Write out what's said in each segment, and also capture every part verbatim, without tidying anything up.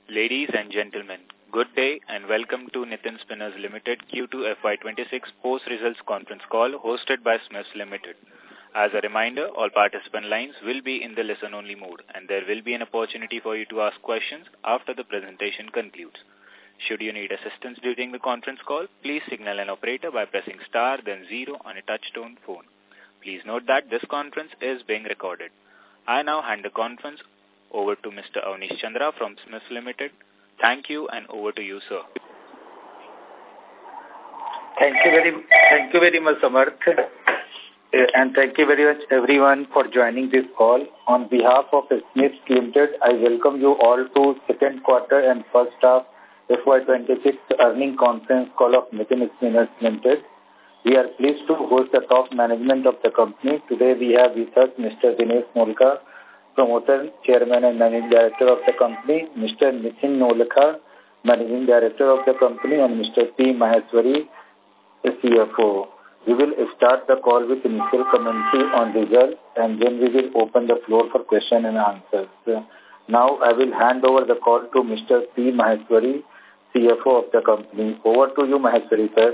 Ladies and gentlemen, good day and welcome to Nitin Spinners Limited Q two F Y twenty-six post-results conference call hosted by Smiths Limited. As a reminder, all participant lines will be in the listen-only mode and there will be an opportunity for you to ask questions after the presentation concludes. Should you need assistance during the conference call, please signal an operator by pressing star then zero on a touch-tone phone. Please note that this conference is being recorded. I now hand the conference over to Mister Avnish Chandra from Smiths Limited. Thank you and over to you, sir. Thank you very, thank you very much, Samarth. And thank you very much, everyone, for joining this call. On behalf of Smiths Limited, I welcome you all to second quarter and first half F Y twenty-six earnings conference call of Nitin Spinners Limited. We are pleased to host the top management of the company. Today we have with us Mister Dinesh Molkha, Promoter, Chairman and Managing Director of the company, Mister Nitin Nolekha, Managing Director of the company, and Mister P. Maheshwari, the C F O. We will start the call with initial commentary on results and then we will open the floor for question and answers. Now I will hand over the call to Mister P. Maheshwari, C F O of the company. Over to you, Maheshwari, sir.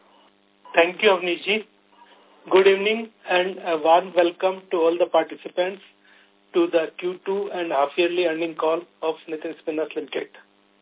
Thank you, Avnishji. Good evening and a warm welcome to all the participants to the Q two and half-yearly earning call of Nitin Spinners Limited.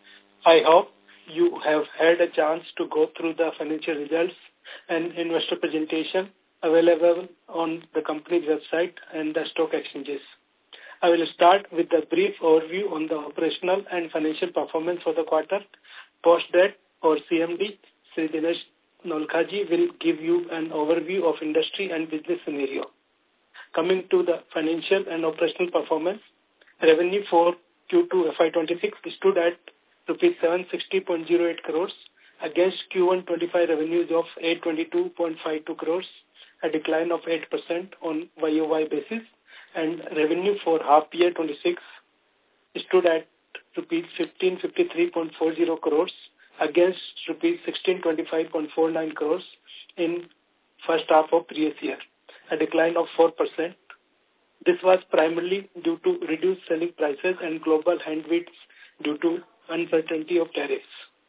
I hope you have had a chance to go through the financial results and investor presentation available on the company's website and the stock exchanges. I will start with a brief overview on the operational and financial performance for the quarter. Post that, our C M D, Shri Dinesh Nolekha ji, will give you an overview of industry and business scenario. Coming to the financial and operational performance, revenue for Q two F Y twenty-six stood at rupees seven sixty point zero eight crores against Q one twenty-five revenues of eight twenty-two point five two crores, a decline of eight percent on Y O Y basis, and revenue for half year twenty-six stood at rupees fifteen fifty-three point four zero crores against rupees sixteen twenty-five point four nine crores in first half of previous year, a decline of four percent. This was primarily due to reduced selling prices and global headwinds due to uncertainty of tariffs.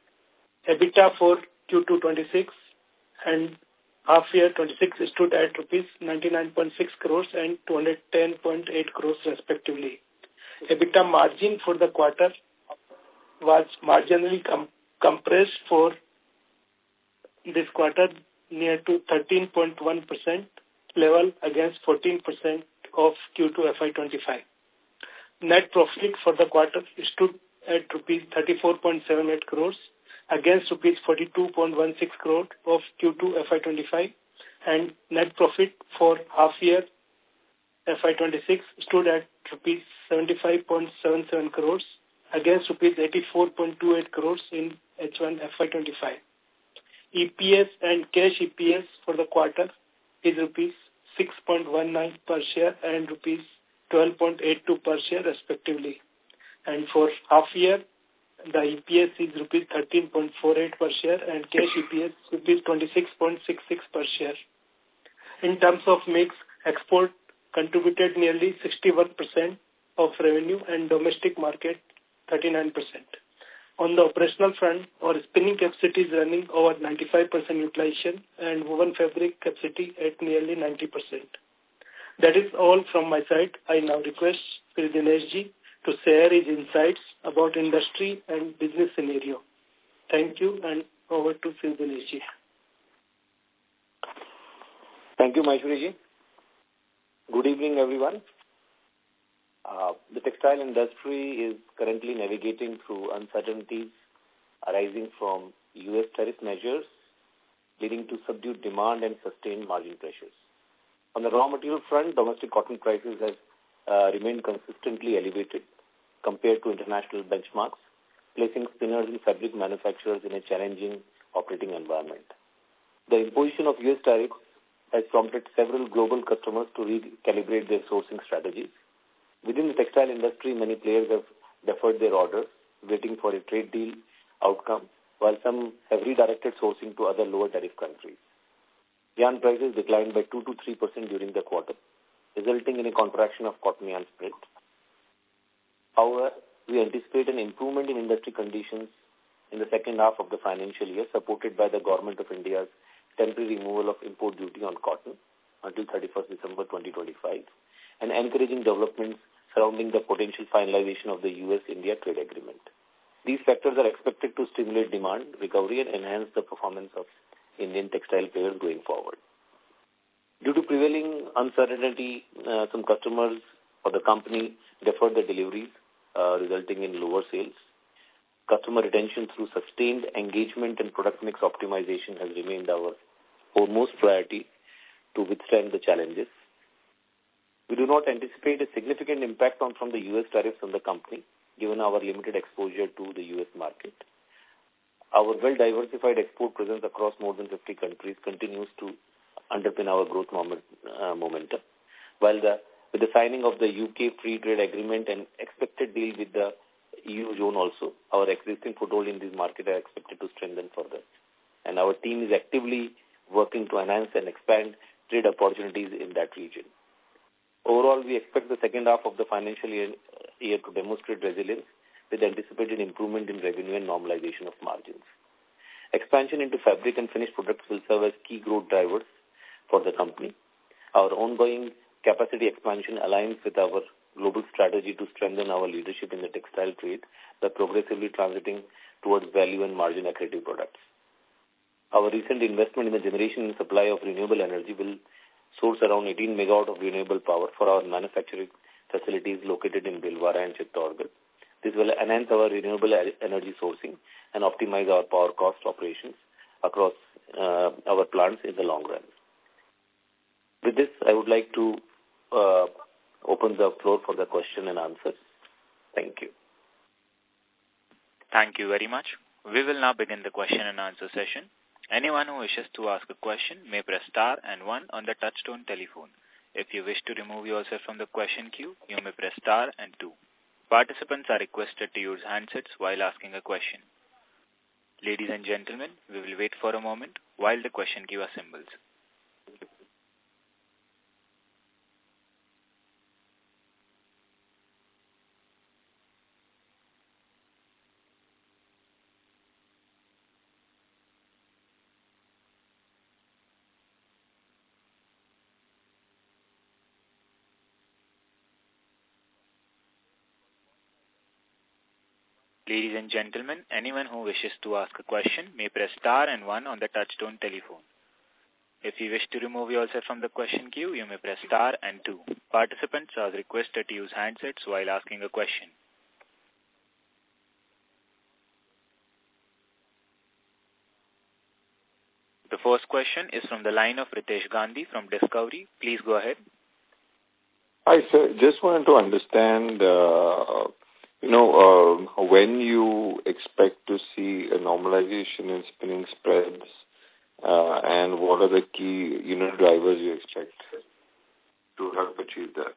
EBITDA for Q two twenty-six and half year twenty-six stood at rupees ninety-nine point six crores and two hundred ten point eight crores respectively. EBITDA margin for the quarter was marginally com compressed for this quarter near to thirteen point one percent level against fourteen percent of Q two F Y twenty-five. Net profit for the quarter stood at rupees thirty-four point seven eight crores against rupees forty-two point one six crore of Q two F Y twenty-five, and net profit for half year F Y twenty-six stood at rupees seventy-five point seven seven crores against rupees eighty-four point two eight crores in H one F Y twenty-five. E P S and cash E P S for the quarter is rupees six point one nine per share and rupees twelve point eight two per share respectively. And for half year, the E P S is rupees thirteen point four eight per share and cash E P S rupees twenty-six point six six per share. In terms of mix, export contributed nearly sixty-one percent of revenue and domestic market thirty-nine percent. On the operational front, our spinning capacity is running over ninety-five percent utilization and woven fabric capacity at nearly ninety percent. That is all from my side. I now request Shri Dinesh ji to share his insights about industry and business scenario. Thank you and over to Shri Dinesh ji. Thank you, Maheshwari ji. Good evening, everyone. Uh, the textile industry is currently navigating through uncertainties arising from U S tariff measures, leading to subdued demand and sustained margin pressures. On the raw material front, domestic cotton prices have uh, remained consistently elevated compared to international benchmarks, placing spinners and fabric manufacturers in a challenging operating environment. The imposition of U S tariffs has prompted several global customers to recalibrate their sourcing strategies. Within the textile industry, many players have deferred their orders, waiting for a trade deal outcome, while some have redirected sourcing to other lower tariff countries. Yarn prices declined by two to three percent during the quarter, resulting in a contraction of cotton yarn spread. However, we anticipate an improvement in industry conditions in the second half of the financial year, supported by the Government of India's temporary removal of import duty on cotton until thirty-first December twenty twenty-five, and encouraging developments surrounding the potential finalization of the U S India trade agreement. These factors are expected to stimulate demand, recovery, and enhance the performance of Indian textile players going forward. Due to prevailing uncertainty, uh, some customers or the company deferred the deliveries, uh, resulting in lower sales. Customer retention through sustained engagement and product mix optimization has remained our foremost priority to withstand the challenges. We do not anticipate a significant impact on from the U S tariffs on the company, given our limited exposure to the U S market. Our well-diversified export presence across more than fifty countries continues to underpin our growth moment, uh, momentum. While the, with the signing of the U K free trade agreement and expected deal with the E U zone also, our existing foothold in this market are expected to strengthen further. And our team is actively working to enhance and expand trade opportunities in that region. Overall, we expect the second half of the financial year, year to demonstrate resilience with anticipated improvement in revenue and normalization of margins. Expansion into fabric and finished products will serve as key growth drivers for the company. Our ongoing capacity expansion aligns with our global strategy to strengthen our leadership in the textile trade by progressively transiting towards value and margin accretive products. Our recent investment in the generation and supply of renewable energy will source around eighteen megawatt of renewable power for our manufacturing facilities located in Bhilwara and Chittorgarh. This will enhance our renewable energy sourcing and optimize our power cost operations across uh, our plants in the long run. With this, I would like to uh, open the floor for the question and answers. Thank you. Thank you very much. We will now begin the question and answer session. Anyone who wishes to ask a question may press star and one on the touchtone telephone. If you wish to remove yourself from the question queue, you may press star and two. Participants are requested to use handsets while asking a question. Ladies and gentlemen, we will wait for a moment while the question queue assembles. Ladies and gentlemen, anyone who wishes to ask a question may press star and one on the touchtone telephone. If you wish to remove yourself from the question queue, you may press star and two. Participants are requested to use handsets while asking a question. The first question is from the line of Ritesh Gandhi from Discovery. Please go ahead. Hi, sir. Just wanted to understand, uh, you know, uh, when you expect to see a normalization in spinning spreads, uh, and what are the key, you know, drivers you expect to help achieve that?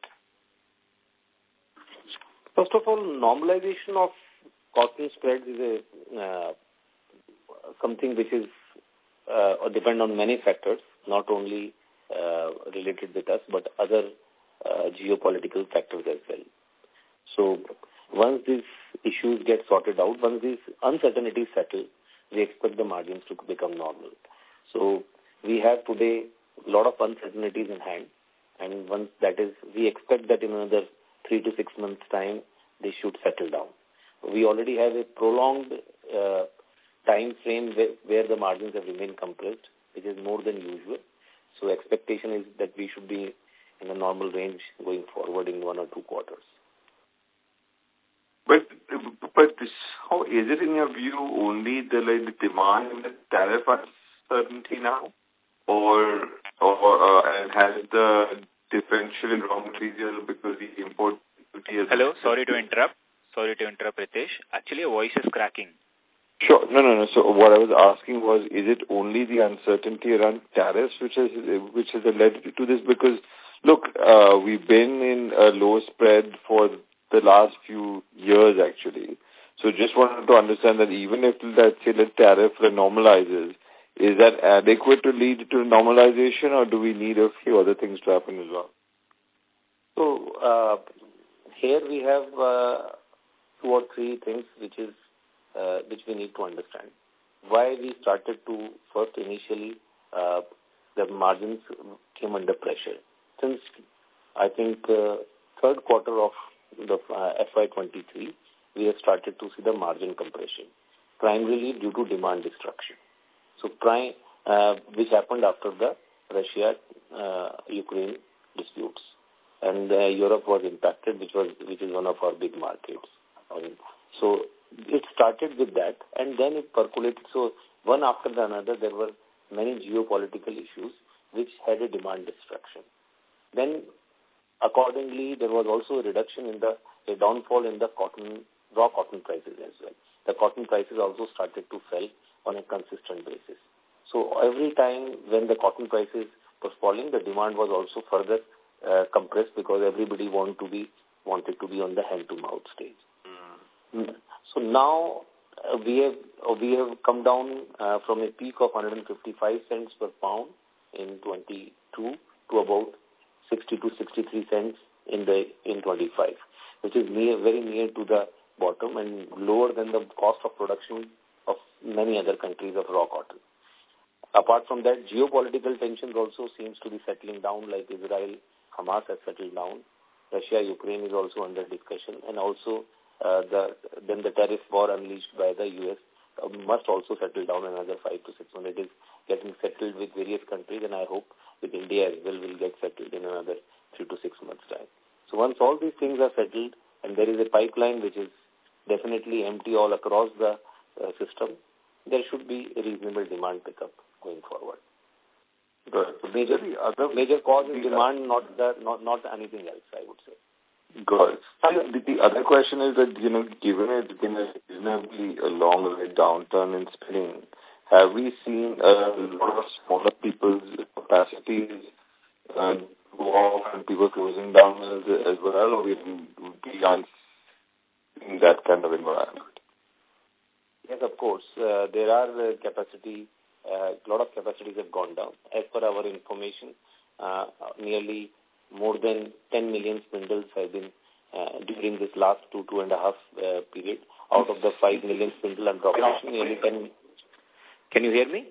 First of all, normalization of cotton spreads is a uh, something which is uh, or depend on many factors, not only uh, related with us, but other uh, geopolitical factors as well. So once these issues get sorted out, once these uncertainties settle, we expect the margins to become normal. So we have today a lot of uncertainties in hand, and once that is, we expect that in another three to six months' time, they should settle down. We already have a prolonged uh, time frame where, where the margins have remained compressed, which is more than usual. So expectation is that we should be in a normal range going forward in one or two quarters. But but this, how is it in your view only the like the demand and the tariff uncertainty now, or or uh, and has the differential in raw material because the import duty is... Hello, sorry to interrupt. Sorry to interrupt, Ritesh. Actually, your voice is cracking. Sure. No, no, no. So what I was asking was, is it only the uncertainty around tariffs which has which has led to this? Because look, uh, we've been in a low spread for the last few years, actually. So just wanted to understand that even if, let's say, the tariff normalizes, is that adequate to lead to normalization, or do we need a few other things to happen as well? So uh, here we have uh, two or three things which is uh, which we need to understand. Why we started to first initially uh, the margins came under pressure. Since I think uh, third quarter of the uh, F Y twenty-three, we have started to see the margin compression, primarily due to demand destruction. So, prime, uh, which happened after the Russia-Ukraine uh, disputes, and uh, Europe was impacted, which was which is one of our big markets. And so, it started with that, and then it percolated. So, one after the another, there were many geopolitical issues which had a demand destruction. Then, accordingly, there was also a reduction in the a downfall in the cotton raw cotton prices as well. The cotton prices also started to fall on a consistent basis. So every time when the cotton prices was falling, the demand was also further uh, compressed because everybody wanted to be wanted to be on the hand-to-mouth stage. Mm. So now uh, we have uh, we have come down uh, from a peak of one hundred fifty-five cents per pound in twenty-two to about sixty to sixty-three cents in the in twenty-five, which is near, very near to the bottom and lower than the cost of production of many other countries of raw cotton. Apart from that, geopolitical tensions also seems to be settling down, like Israel, Hamas has settled down. Russia, Ukraine is also under discussion, and also uh, the then the tariff war unleashed by the U S uh, must also settle down another five to six months. It is getting settled with various countries, and I hope with India as well will get settled in another three to six months' time. So once all these things are settled, and there is a pipeline which is definitely empty all across the uh, system, there should be a reasonable demand pickup going forward. Good. So major, other, major cause is demand, not the not not anything else, I would say. Good. The, the other question is that, you know, given it's been a reasonably a long downturn in spinning, have we seen a lot of smaller people's capacities uh, go off and people closing down as, as well, or we beyond in that kind of environment? Yes, of course. Uh, there are uh, capacity, a uh, lot of capacities have gone down. As per our information, uh, nearly more than ten million spindles have been uh, during this last two, two and a half uh, period. Out of the five million spindle under operation, nearly ten. Can you hear me?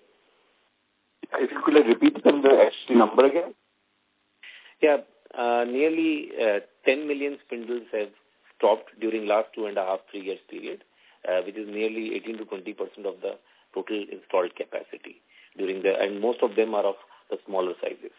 If you could like, repeat the actual number again? Yeah, uh, nearly uh, ten million spindles have stopped during last two and a half, three years period, uh, which is nearly eighteen to twenty percent of the total installed capacity during the, and most of them are of the smaller sizes.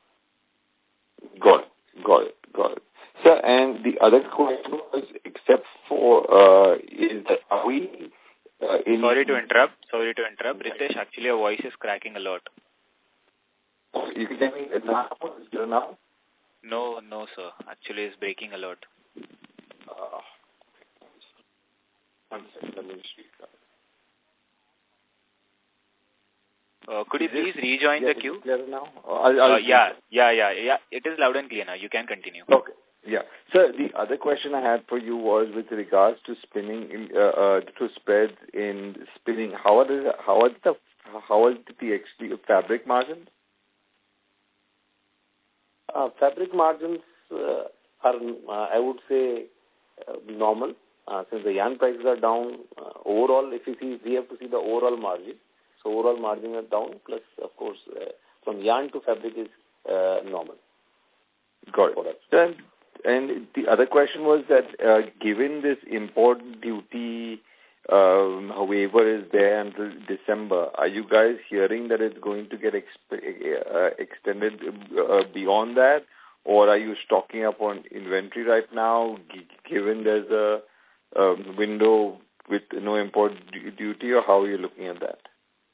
Got it, got it, got it. Sir, and the other question was, except for, uh, is that are we... Uh, in Sorry to interrupt, sorry to interrupt. Ritesh, actually your voice is cracking a lot. You can tell me now? Is it now? No, no, sir. Actually, it's breaking a lot. Uh, one second, let me speak. Uh, could you please rejoin yeah, the queue? Clear now? I'll, I'll uh, yeah, yeah, yeah, yeah. It is loud and clear now. You can continue. Okay. Yeah. So the other question I had for you was with regards to spinning, in, uh, uh, to spreads in spinning. How are the how are the how are the actually fabric margins? Uh, fabric margins uh, are, uh, I would say, uh, normal. Uh, since the yarn prices are down, uh, overall, if you see, we have to see the overall margin. So overall margin are down, plus, of course, uh, from yarn to fabric is uh, normal. Got it. And, and the other question was that uh, given this import duty um, waiver is there until December, are you guys hearing that it's going to get exp uh, extended uh, beyond that? Or are you stocking up on inventory right now, given there's a um, window with no import duty, or how are you looking at that?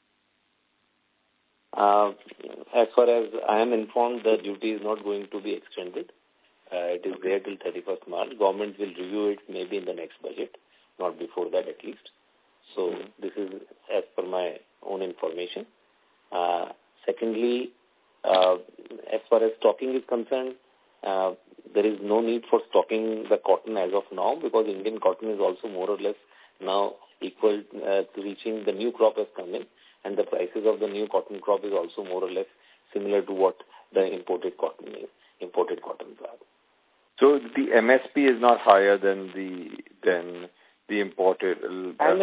Uh, as far as I am informed, the duty is not going to be extended. Uh, it is there till thirty-first March. Government will review it maybe in the next budget, not before that at least. So mm-hmm. This is as per my own information. Uh, secondly, uh, as far as stocking is concerned, uh, there is no need for stocking the cotton as of now, because Indian cotton is also more or less now equal uh, to reaching the new crop has come in, and the prices of the new cotton crop is also more or less similar to what the imported cotton is, imported cotton are. So the M S P is not higher than the than the imported. Uh,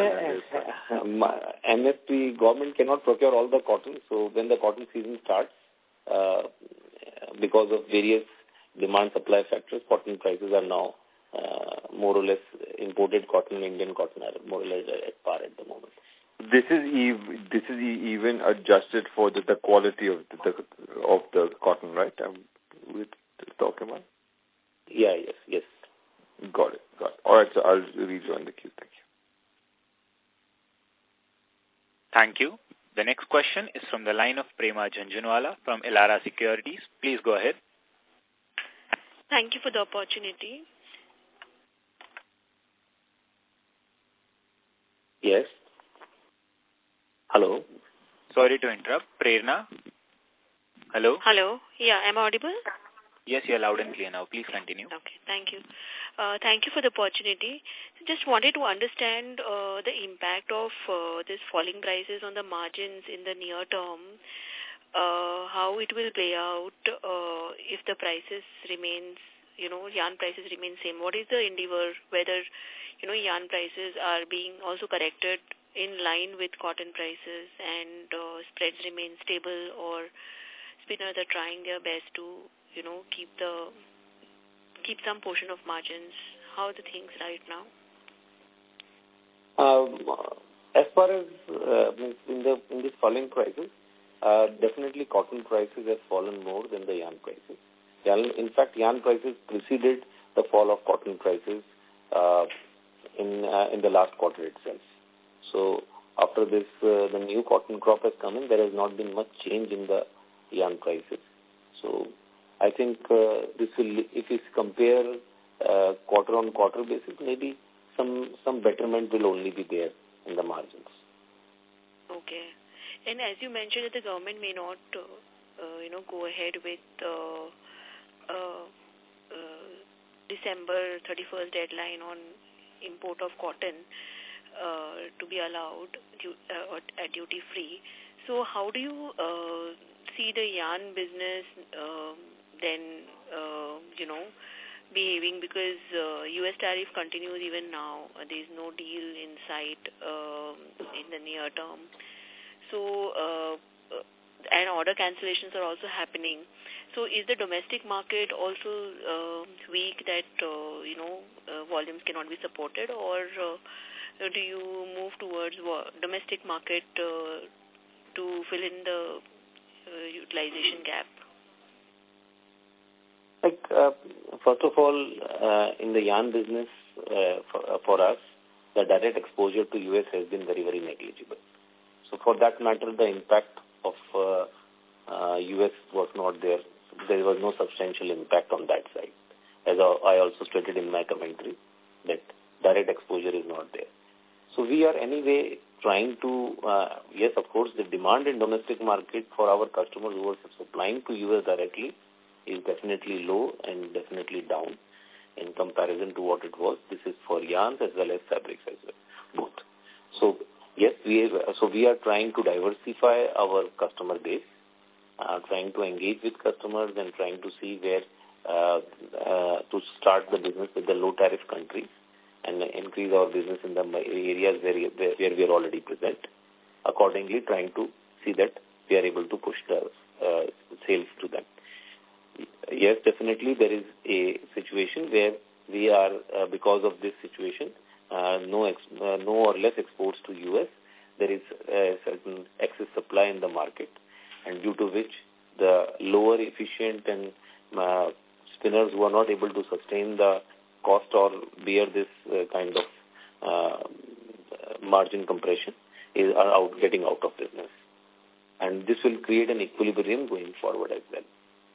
M S P, government cannot procure all the cotton. So when the cotton season starts, uh, because of various demand-supply factors, cotton prices are now uh, more or less imported cotton, Indian cotton are more or less at par at the moment. This is ev- this is e- even adjusted for the, the quality of the, the of the cotton, right? Um, we're talking about. Yeah. Yes. Yes. Got it. Got it. All right. So I'll rejoin the queue. Thank you. Thank you. The next question is from the line of Prema Jhanjunwala from Elara Securities. Please go ahead. Thank you for the opportunity. Yes. Hello. Sorry to interrupt. Prerna? Hello? Hello. Yeah, am I audible? Yes, you're loud and clear now. Please continue. Okay, thank you. Uh, thank you for the opportunity. Just wanted to understand uh, the impact of uh, this falling prices on the margins in the near term, uh, how it will play out uh, if the prices remains, you know, yarn prices remain same. What is the endeavor, whether, you know, yarn prices are being also corrected in line with cotton prices and uh, spreads remain stable, or spinners are trying their best to, you know, keep the keep some portion of margins. How are the things right now? Um, as far as uh, in the in this falling prices, uh, definitely cotton prices have fallen more than the yarn prices. Yarn, in fact, yarn prices preceded the fall of cotton prices uh, in uh, in the last quarter itself. So after this, uh, the new cotton crop has come in, there has not been much change in the yarn prices. So I think uh, this will, if you compare uh, quarter on quarter basis, maybe some some betterment will only be there in the margins. Okay. And as you mentioned, that the government may not, uh, uh, you know, go ahead with uh, uh, uh, December thirty-first deadline on import of cotton uh, to be allowed du uh, at duty free. So how do you uh, see the yarn business uh, then, uh, you know, behaving, because uh, U S tariff continues even now. Uh, there is no deal in sight uh, in the near term. So, uh, and order cancellations are also happening. So is the domestic market also uh, weak that, uh, you know, uh, volumes cannot be supported, or uh, do you move towards domestic market uh, to fill in the uh, utilization gap? Like, uh, first of all, uh, in the yarn business, uh, for, uh, for us, the direct exposure to U S has been very, very negligible. So for that matter, the impact of uh, uh, U S was not there. There was no substantial impact on that side. As I also stated in my commentary, that direct exposure is not there. So we are anyway trying to, uh, yes, of course, the demand in domestic market for our customers who are supplying to U S directly is definitely low and definitely down in comparison to what it was. This is for yarns as well as fabrics as well, both. So yes, we have, so we are trying to diversify our customer base, uh, trying to engage with customers and trying to see where uh, uh, to start the business with the low tariff countries and increase our business in the areas where, where, where we are already present. Accordingly, trying to see that we are able to push the uh, sales to them. Yes, definitely there is a situation where we are, uh, because of this situation, uh, no, ex uh, no or less exports to U S. There is a certain excess supply in the market, and due to which the lower efficient and uh, spinners who are not able to sustain the cost or bear this uh, kind of uh, margin compression is are out getting out of business, and this will create an equilibrium going forward as well.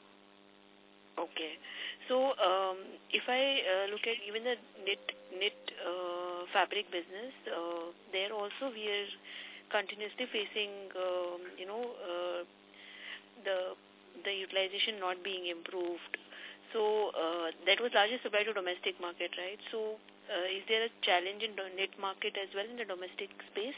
Okay. So, um, if I uh, look at even the knit, knit uh, fabric business, uh, there also we are continuously facing, um, you know, uh, the the utilization not being improved. So, uh, that was largely supplied to domestic market, right? So, uh, is there a challenge in the knit market as well in the domestic space?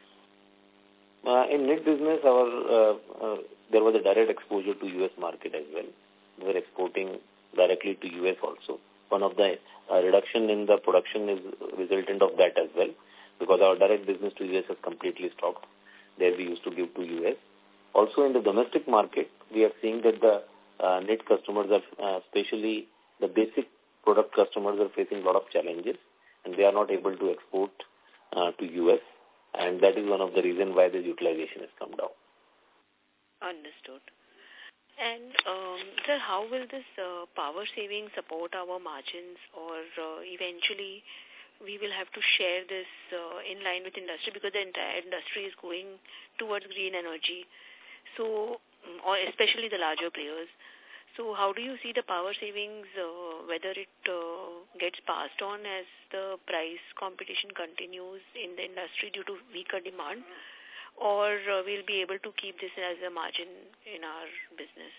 Uh, in knit business, our uh, uh, there was a direct exposure to U S market as well. We were exporting directly to U S also. one of the uh, reduction in the production is resultant of that as well, because our direct business to U S has completely stopped. There we used to give to U S. Also in the domestic market, we are seeing that the uh, net customers are, uh, especially the basic product customers are facing a lot of challenges, and they are not able to export uh, to U S, and that is one of the reasons why the utilization has come down. Understood. And, um, sir, how will this uh, power saving support our margins, or uh, eventually we will have to share this uh, in line with industry, because the entire industry is going towards green energy, so, or especially the larger players. So how do you see the power savings, uh, whether it uh, gets passed on as the price competition continues in the industry due to weaker demand, or uh, we'll be able to keep this as a margin in our business?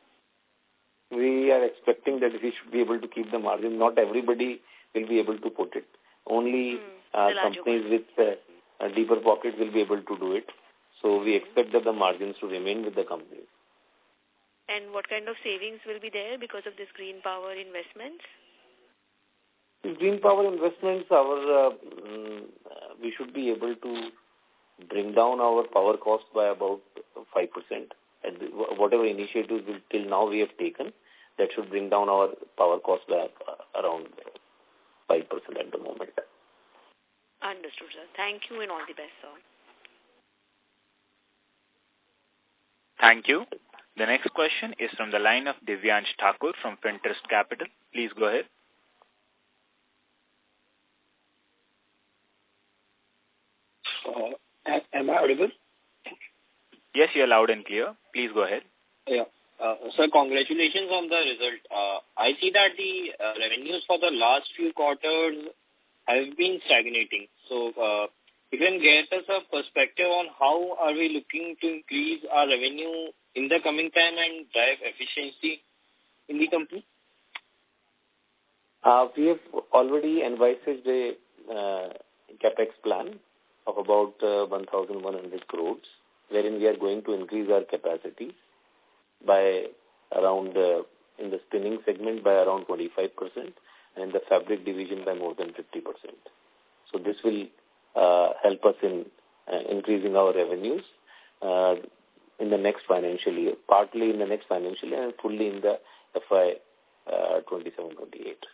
We are expecting that we should be able to keep the margin. Not everybody will be able to put it. Only mm, uh, companies one. with uh, a deeper pockets will be able to do it. So we expect that the margins to remain with the companies. And what kind of savings will be there because of this green power investments? Green power investments, our uh, um, we should be able to bring down our power cost by about five percent. And whatever initiatives will, till now we have taken, that should bring down our power cost by uh, around five percent at the moment. Understood, sir. Thank you and all the best, sir. Thank you. The next question is from the line of Divyansh Thakur from Finterest Capital. Please go ahead. Uh, am I audible? Yes, you're loud and clear. Please go ahead. Yeah. Uh, sir, congratulations on the result. Uh, I see that the uh, revenues for the last few quarters have been stagnating. So, uh, you can get us a perspective on how are we looking to increase our revenue in the coming time and drive efficiency in the company? Uh, we have already envisaged a uh, capex plan of about uh, one thousand one hundred crores, wherein we are going to increase our capacity by around, uh, in the spinning segment by around twenty-five percent, and in the fabric division by more than fifty percent. So this will uh, help us in uh, increasing our revenues uh, in the next financial year, partly in the next financial year and fully in the F Y twenty-seven twenty-eight.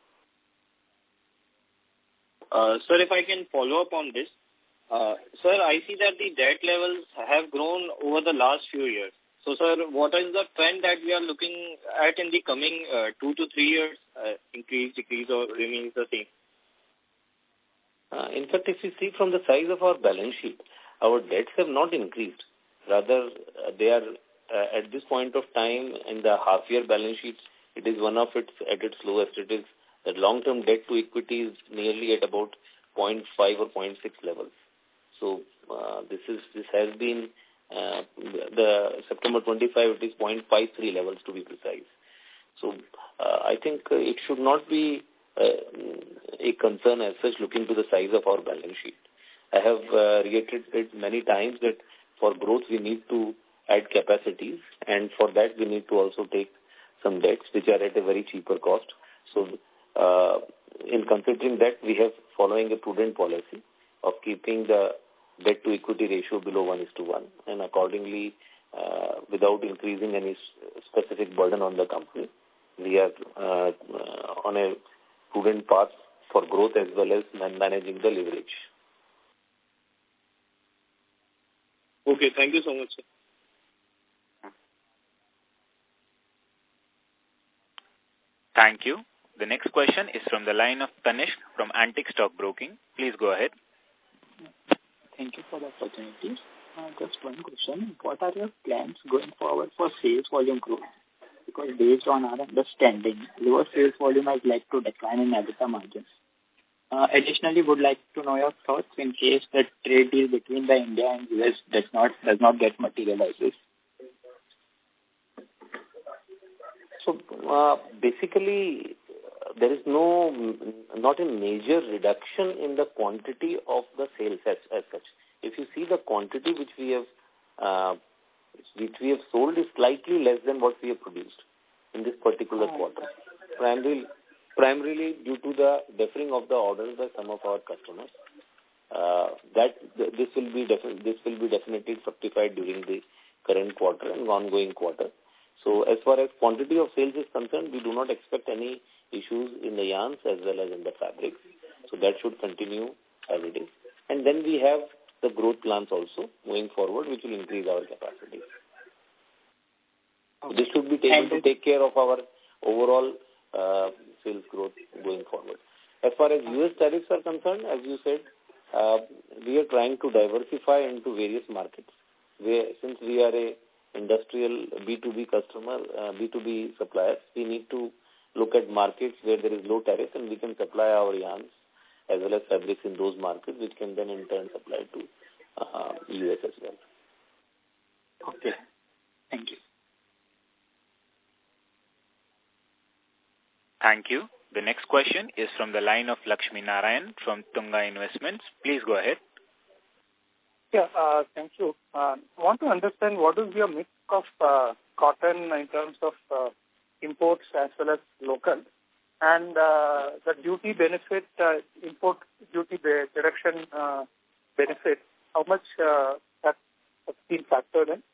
Uh, sir, if I can follow up on this. Uh, sir, I see that the debt levels have grown over the last few years. So, sir, what is the trend that we are looking at in the coming uh, two to three years? Uh, increase, decrease, or remains the same? Uh, in fact, if you see from the size of our balance sheet, our debts have not increased. Rather, uh, they are uh, at this point of time in the half-year balance sheets, it is one of its at its lowest. It is that long-term debt to equity is nearly at about zero point five or zero point six levels. So uh, this is this has been uh, the September twenty-five. It is zero point five three levels to be precise. So uh, I think uh, it should not be uh, a concern as such looking to the size of our balance sheet. I have uh, reiterated many times that for growth we need to add capacities, and for that we need to also take some debts which are at a very cheaper cost. So uh, in considering that, we have following a prudent policy of keeping the debt to equity ratio below one is to one, and accordingly, uh, without increasing any specific burden on the company, we are uh, uh, on a prudent path for growth as well as managing the leverage. Okay, thank you so much, sir. Thank you. The next question is from the line of Tanishq from Antique Stock Broking. Please go ahead. Thank you for the opportunity. Uh, just one question. What are your plans going forward for sales volume growth? Because based on our understanding, lower sales volume has led to decline in EBITDA margins. Uh, additionally, would like to know your thoughts in case the trade deal between the India and U S does not does not get materializes. So uh, basically, there is no, not a major reduction in the quantity of the sales as, as such. If you see the quantity which we have, uh, which we have sold is slightly less than what we have produced in this particular quarter. Primarily, primarily due to the deferring of the orders by some of our customers. Uh, that this will be defi- this will be definitely fructified during the current quarter and ongoing quarter. So as far as quantity of sales is concerned, we do not expect any issues in the yarns as well as in the fabrics. So that should continue as it is. And then we have the growth plans also going forward, which will increase our capacity. Okay. This should be able to take care of our overall uh, sales growth going forward. As far as U S tariffs are concerned, as you said, uh, we are trying to diversify into various markets. Where, since we are a industrial B two B customer, uh, B two B suppliers, we need to look at markets where there is low tariff and we can supply our yarns as well as fabrics in those markets, which can then in turn supply to uh, U S as well. Okay. Thank you. Thank you. The next question is from the line of Lakshmi Narayan from Tunga Investments. Please go ahead. Yeah, uh, thank you. Uh, I want to understand what is your mix of uh, cotton in terms of uh, imports as well as local, and uh, the duty benefit, uh, import duty deduction uh, benefit, how much uh, that has been factored in?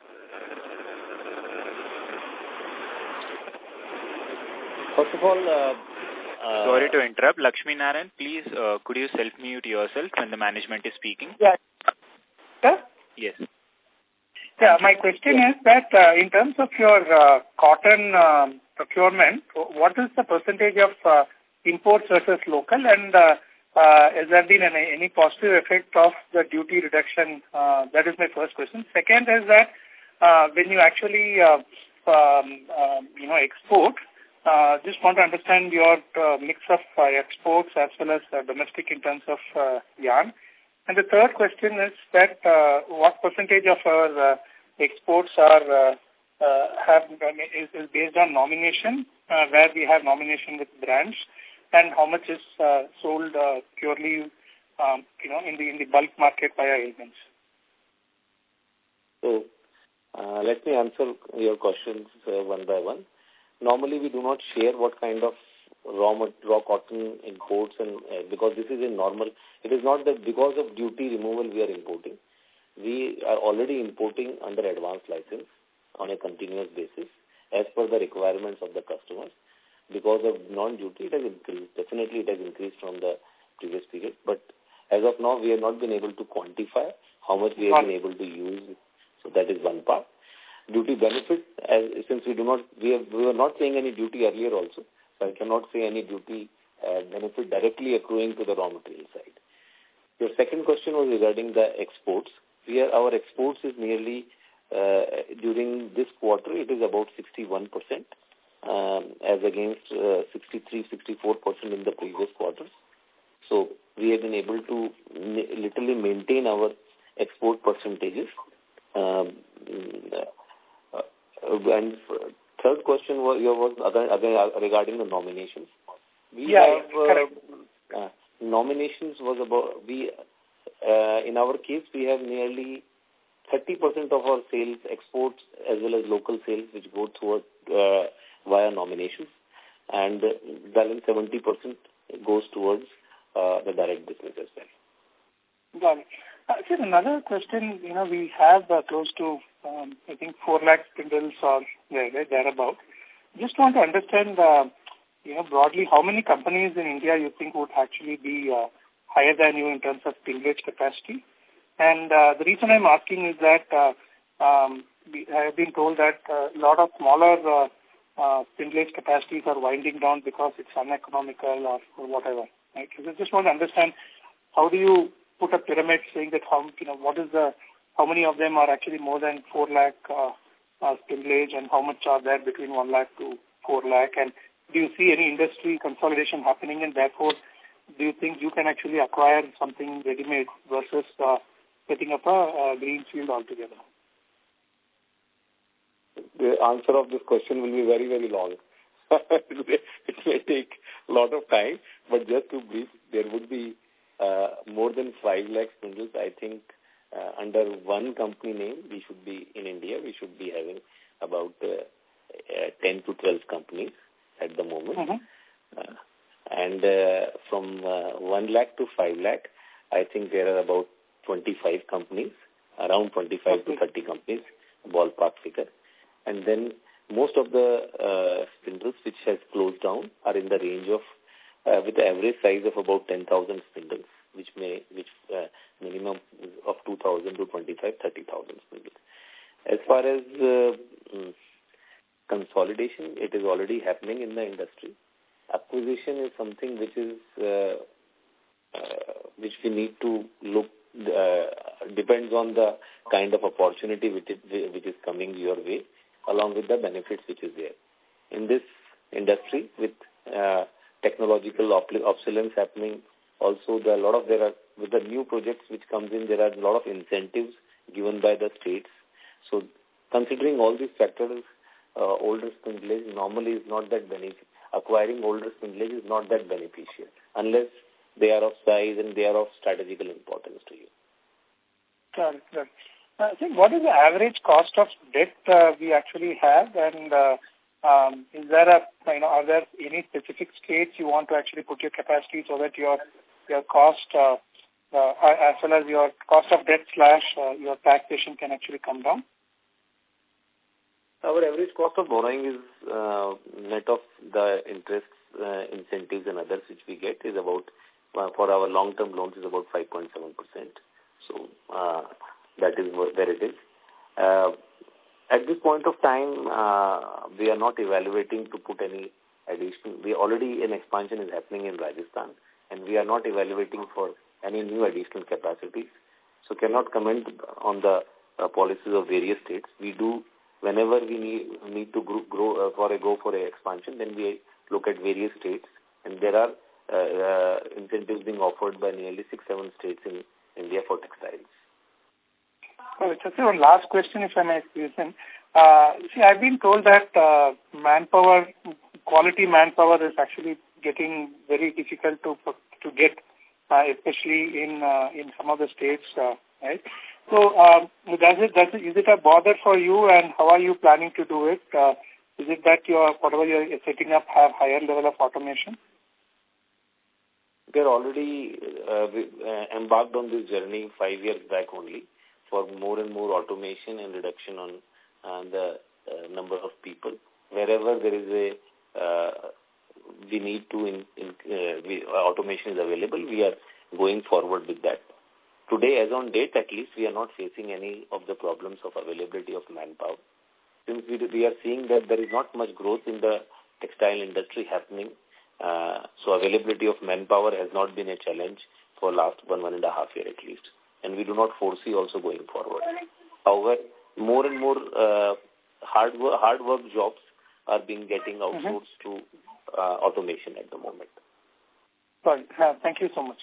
First of all, uh, uh, sorry to interrupt, Lakshmi Narayan, please uh, could you self-mute yourself when the management is speaking? Yeah. Sir? Yes. Yeah, my question is that uh, in terms of your uh, cotton uh, procurement, what is the percentage of uh, imports versus local, and uh, uh, has there been any, any positive effect of the duty reduction? Uh, that is my first question. Second is that uh, when you actually uh, um, uh, you know export, uh, just want to understand your uh, mix of uh, exports as well as uh, domestic in terms of uh, yarn. And the third question is that uh, what percentage of our uh, exports are uh, uh, have is, is based on nomination, uh, where we have nomination with brands, and how much is uh, sold uh, purely, um, you know, in the in the bulk market via ailments. So, uh, let me answer your questions uh, one by one. Normally, we do not share what kind of raw raw cotton imports, and uh, because this is a normal, it is not that because of duty removal we are importing. We are already importing under advance license on a continuous basis as per the requirements of the customers. Because of non-duty, it has increased. Definitely, it has increased from the previous period. But as of now, we have not been able to quantify how much we have been able to use. So that is one part. Duty benefit, as since we do not, we have, we were not paying any duty earlier also. So I cannot say any duty uh, benefit directly accruing to the raw material side. Your second question was regarding the exports. We are, our exports is nearly, uh, during this quarter, it is about sixty-one percent um, as against uh, sixty-three, sixty-four percent in the previous quarters. So we have been able to literally maintain our export percentages. Um, uh, and third question was, was other, other, regarding the nominations. We yeah, have uh, uh, nominations was about, we uh, in our case, we have nearly thirty percent of our sales, exports as well as local sales, which go toward uh, via nominations, and uh, balance seventy percent goes towards uh, the direct business as well. Got it. Uh, sir, another question, you know, we have uh, close to, um, I think, four lakh spindles or there, thereabout. Just want to understand, uh, you know, broadly, how many companies in India you think would actually be uh, higher than you in terms of spindlage capacity? And uh, the reason I'm asking is that uh, um, we, I have been told that a uh, lot of smaller uh, uh, spindlage capacities are winding down because it's uneconomical or, or whatever. Right? So I just want to understand, how do you put a pyramid saying that how, you know, what is the, how many of them are actually more than four lakh uh, uh, spindlage, and how much are there between one lakh to four lakh? And do you see any industry consolidation happening, and therefore do you think you can actually acquire something ready-made versus uh, setting up a, a green field altogether? The answer of this question will be very, very long. It may take a lot of time, but just to brief, there would be uh, more than five lakh spindles. I think uh, under one company name, we should be in India, we should be having about uh, uh, ten to twelve companies at the moment. Mm-hmm. Uh, and uh, from uh, one lakh to five lakh, I think there are about twenty-five companies, around twenty-five okay. to thirty companies, ballpark figure. And then most of the uh, spindles which has closed down are in the range of, uh, with the average size of about ten thousand spindles, which may, which uh, minimum of two thousand to twenty-five, thirty thousand spindles. As far as uh, mm, consolidation, it is already happening in the industry. Acquisition is something which is, uh, uh, which we need to look, uh, depends on the kind of opportunity which is, which is coming your way, along with the benefits which is there. In this industry, with uh, technological obsolescence happening, also the, a lot of, there are, with the new projects which comes in, there are a lot of incentives given by the states. So considering all these factors, uh, older spindlage normally is not that beneficial. Acquiring older spindlage is not that beneficial unless they are of size and they are of strategical importance to you. Got it, got it. I think what is the average cost of debt uh, we actually have, and uh, um, is there a, you know, are there any specific states you want to actually put your capacity so that your your cost, uh, uh, as well as your cost of debt slash uh, your taxation can actually come down? Our average cost of borrowing is uh, net of the interest, uh, incentives and others which we get is about, uh, for our long-term loans is about five point seven percent. So uh, that is where it is. Uh, at this point of time, uh, we are not evaluating to put any additional. We already an expansion is happening in Rajasthan, and we are not evaluating for any new additional capacities. So cannot comment on the uh, policies of various states. We do. Whenever we need, need to grow, grow uh, for a go for a expansion, then we look at various states, and there are uh, uh, incentives being offered by nearly six, seven states in India for textiles. Oh, just one last question, if I may squeeze in. Uh, see, I've been told that uh, manpower, quality manpower, is actually getting very difficult to to get, uh, especially in uh, in some of the states, uh, right? So, um, does it, does it, is it a bother for you, and how are you planning to do it? Uh, is it that your whatever you're setting up have higher level of automation? We are already uh, we, uh, embarked on this journey five years back only for more and more automation and reduction on uh, the uh, number of people. Wherever there is a uh, we need to in, in uh, we, uh, automation is available, we are going forward with that. Today, as on date, at least, we are not facing any of the problems of availability of manpower. Since we, we are seeing that there is not much growth in the textile industry happening, uh, so availability of manpower has not been a challenge for last one, one and a half year at least. And we do not foresee also going forward. However, more and more uh, hard, work, hard work jobs are being getting outsourced mm-hmm. to uh, automation at the moment. Sorry. Uh, thank you so much.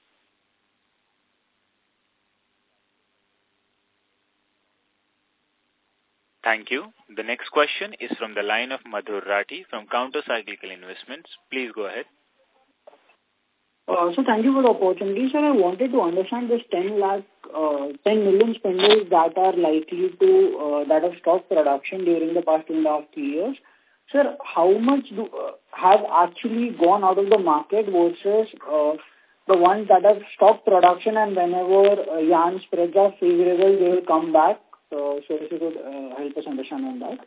Thank you. The next question is from the line of Madhur Rathi from Counter Cyclical Investments. Please go ahead. Uh, so thank you for the opportunity, sir. I wanted to understand this ten lakh, uh, ten million spindles that are likely to, uh, that have stopped production during the past two and a half, three years. Sir, how much do, uh, have actually gone out of the market versus uh, the ones that have stopped production, and whenever uh, yarn spreads are favorable, they will come back? Uh, so if you could uh, help us understand on that.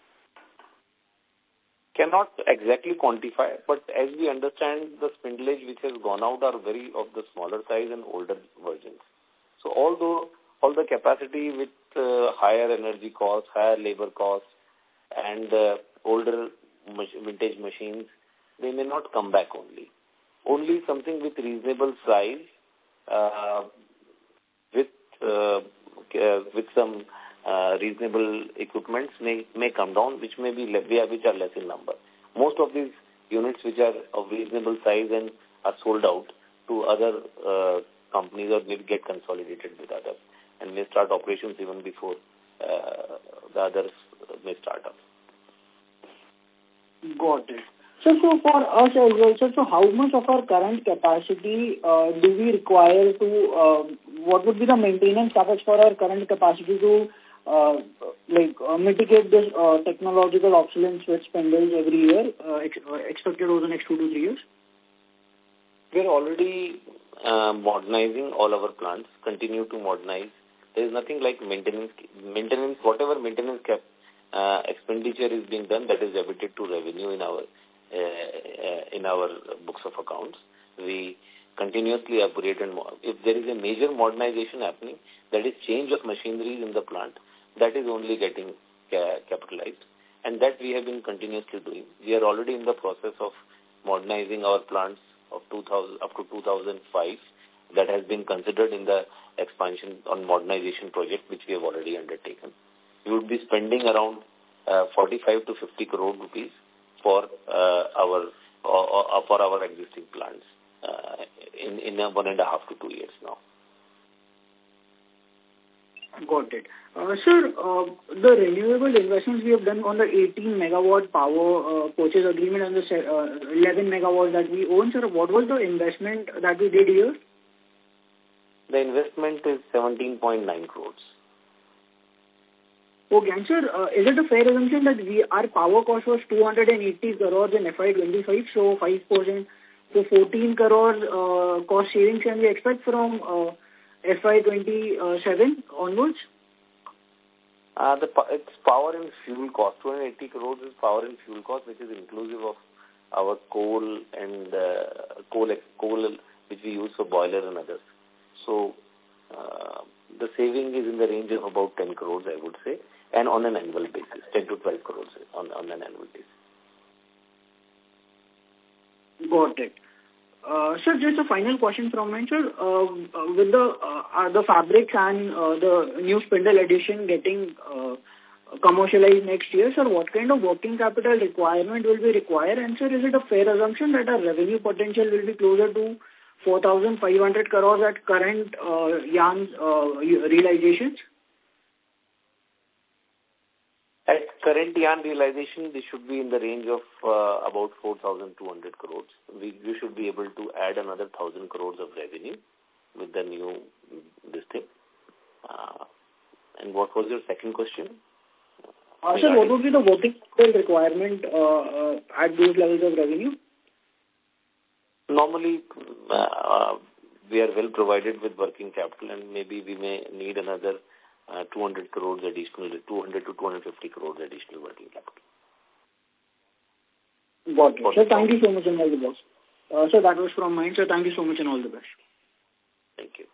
Cannot exactly quantify, but as we understand, the spindlage which has gone out are very of the smaller size and older versions. So although all the capacity with uh, higher energy costs, higher labor costs, and uh, older mach- vintage machines, they may not come back only. Only something with reasonable size, uh, with uh, uh, with some uh, reasonable equipments may may come down, which may be le- which are less in number. Most of these units which are of reasonable size and are sold out to other uh, companies or may get consolidated with others and may start operations even before uh, the others may start up. Got it. So, so for us as well, so, so how much of our current capacity uh, do we require to, uh, what would be the maintenance CapEx for our current capacity to uh, like uh, mitigate this uh, technological obsolescence with spindles every year, uh, ex uh, expected over the next two to three years? We are already uh, modernizing all our plants, continue to modernize. There is nothing like maintenance, maintenance, whatever maintenance cap, uh, expenditure is being done, that is debited to revenue in our, uh, uh, in our books of accounts. We continuously upgrade and more. If there is a major modernization happening, that is change of machineries in the plant, that is only getting ca capitalized. And that we have been continuously doing. We are already in the process of modernizing our plants of two thousand, up to two thousand five. That has been considered in the expansion on modernization project, which we have already undertaken. We would be spending around uh, forty-five to fifty crore rupees for uh, our uh, for our existing plants uh, in in a one and a half to two years now. Got it. Uh, sir, uh, the renewable investments we have done on the eighteen megawatt power uh, purchase agreement and the uh, eleven megawatts that we own, sir, what was the investment that we did here? The investment is seventeen point nine crores. Okay, and sir, uh, is it a fair assumption that we our power cost was two hundred eighty crores in F Y twenty-five, so five percent, so fourteen crores uh, cost savings can we expect from uh, F Y twenty-seven onwards? Uh, the it's power and fuel cost. two hundred eighty crores is power and fuel cost, which is inclusive of our coal and uh, coal coal which we use for boiler and others. So uh, the saving is in the range of about ten crores, I would say, and on an annual basis, ten to twelve crores on on an annual basis. Got it. Uh, sir, just a final question from me, sir. Uh, with the uh, are the fabrics and uh, the new spindle edition getting uh, commercialized next year, sir, what kind of working capital requirement will be required? And sir, is it a fair assumption that our revenue potential will be closer to four thousand five hundred crores at current uh, yarn uh, realizations? At current yarn realization, this should be in the range of uh, about four thousand two hundred crores. We, we should be able to add another one thousand crores of revenue with the new this thing. Uh, and what was your second question? Uh, sir, what would be the working capital requirement uh, uh, at those levels of revenue? Normally, uh, we are well provided with working capital, and maybe we may need another uh, two hundred crores additional, two hundred to two hundred fifty crores additional working capital. Got it. Sir, thank you so much and all the best. Uh, sir, that was from mine. Sir, thank you so much and all the best. Thank you.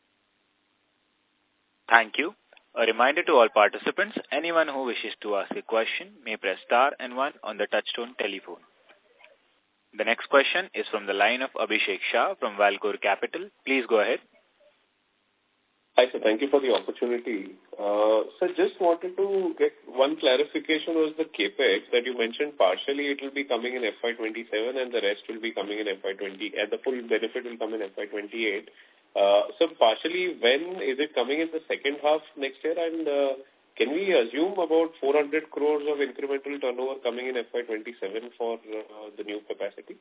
Thank you. A reminder to all participants, anyone who wishes to ask a question may press star and one on the touchtone telephone. The next question is from the line of Abhishek Shah from Valcore Capital. Please go ahead. Hi, sir. Thank you for the opportunity. Uh, sir, just wanted to get one clarification was the CAPEX that you mentioned. Partially it will be coming in F Y twenty-seven and the rest will be coming in F Y twenty, and the full benefit will come in F Y twenty-eight. Uh, so partially, when is it coming in the second half next year? And uh, can we assume about four hundred crores of incremental turnover coming in F Y twenty-seven for uh, the new capacity?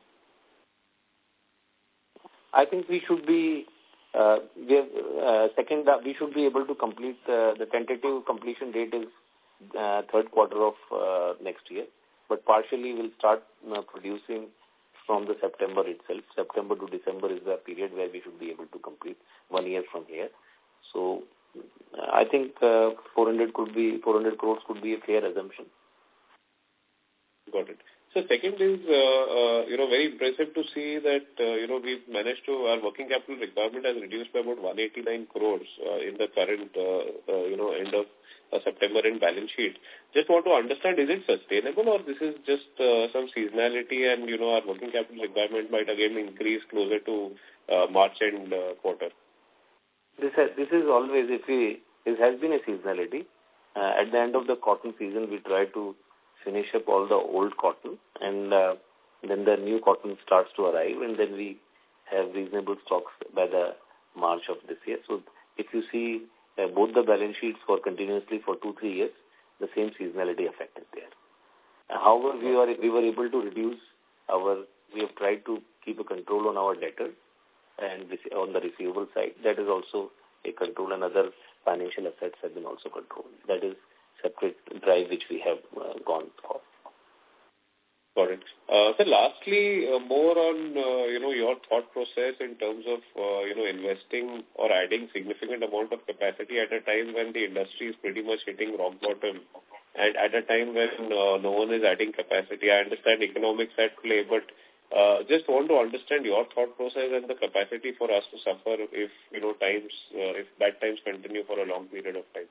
I think we should be, uh, we have, uh, second, uh, we should be able to complete, uh, the tentative completion date is uh, third quarter of uh, next year. But partially we'll start uh, producing from the September itself. September to December is the period where we should be able to complete one year from here. So uh, I think uh, four hundred could be four hundred crores could be a fair assumption. Got it. So second is, uh, uh, you know, very impressive to see that, uh, you know, we've managed to, our working capital requirement has reduced by about one hundred eighty-nine crores uh, in the current, uh, uh, you know, end of uh, September end balance sheet. Just want to understand, is it sustainable or this is just uh, some seasonality and, you know, our working capital requirement might again increase closer to uh, March end uh, quarter? This has, this is always, if we, this has been a seasonality. Uh, at the end of the cotton season, we try to finish up all the old cotton, and uh, then the new cotton starts to arrive, and then we have reasonable stocks by the March of this year. So if you see uh, both the balance sheets for continuously for two, three years, the same seasonality effect is there. Uh, however, we were, we were able to reduce our, we have tried to keep a control on our debtors and on the receivable side. That has also a control, and other financial assets have been also controlled. That is separate drive which we have uh, gone for. Got it. Uh, so lastly, uh, more on, uh, you know, your thought process in terms of, uh, you know, investing or adding significant amount of capacity at a time when the industry is pretty much hitting rock bottom, and at a time when uh, no one is adding capacity. I understand economics at play, but uh, just want to understand your thought process and the capacity for us to suffer if, you know, times, uh, if bad times continue for a long period of time.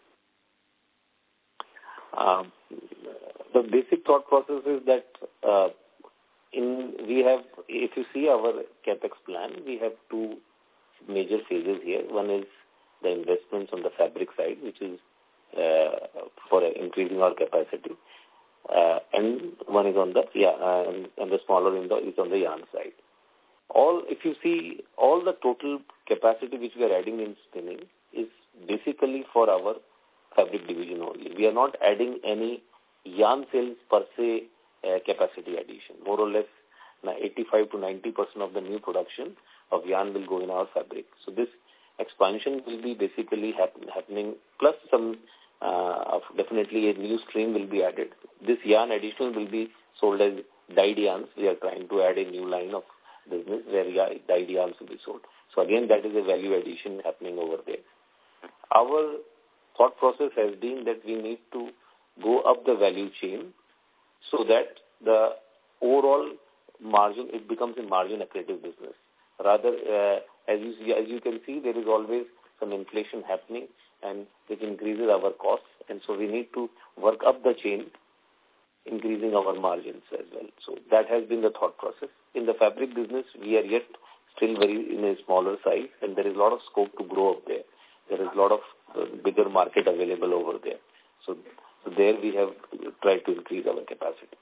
Um, the basic thought process is that uh, in we have, if you see our capex plan, we have two major phases here. One is the investments on the fabric side, which is uh, for increasing our capacity, uh, and one is on the yeah, uh, and the smaller in the is on the yarn side. All, if you see, all the total capacity which we are adding in spinning is basically for our fabric division only. We are not adding any yarn sales per se uh, capacity addition. More or less, eighty-five to ninety percent of the new production of yarn will go in our fabric. So this expansion will be basically happen, happening, plus some, uh, definitely a new stream will be added. This yarn additional will be sold as dyed yarns. We are trying to add a new line of business where dyed yarns will be sold. So again, that is a value addition happening over there. Our thought process has been that we need to go up the value chain so that the overall margin, it becomes a margin accretive business. Rather, uh, as you see, as you can see, there is always some inflation happening, and which increases our costs, and so we need to work up the chain, increasing our margins as well. So that has been the thought process. In the fabric business, we are yet still very in a smaller size, and there is a lot of scope to grow up there. There is a lot of uh, bigger market available over there. So, so there we have tried to increase our capacities.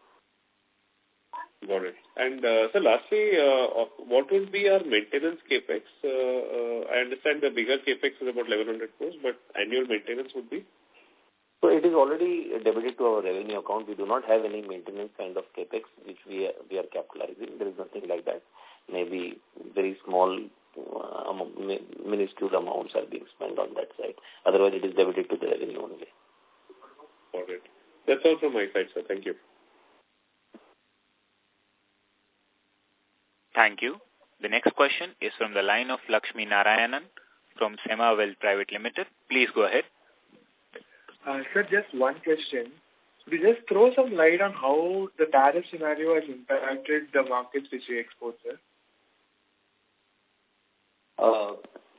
Got it. And uh, so lastly, uh, what would be our maintenance capex? Uh, uh, I understand the bigger capex is about eleven hundred crores, but annual maintenance would be? So it is already debited to our revenue account. We do not have any maintenance kind of capex which we are, we are capitalizing. There is nothing like that. Maybe very small, uh, minuscule amounts are being spent on that side. Otherwise, it is debited to the revenue only. Got it. That's all from my side, sir. Thank you. Thank you. The next question is from the line of Lakshmi Narayanan from Sema Wealth Private Limited. Please go ahead. Uh, sir, just one question. Could you just throw some light on how the tariff scenario has impacted the markets which we export, sir? Uh,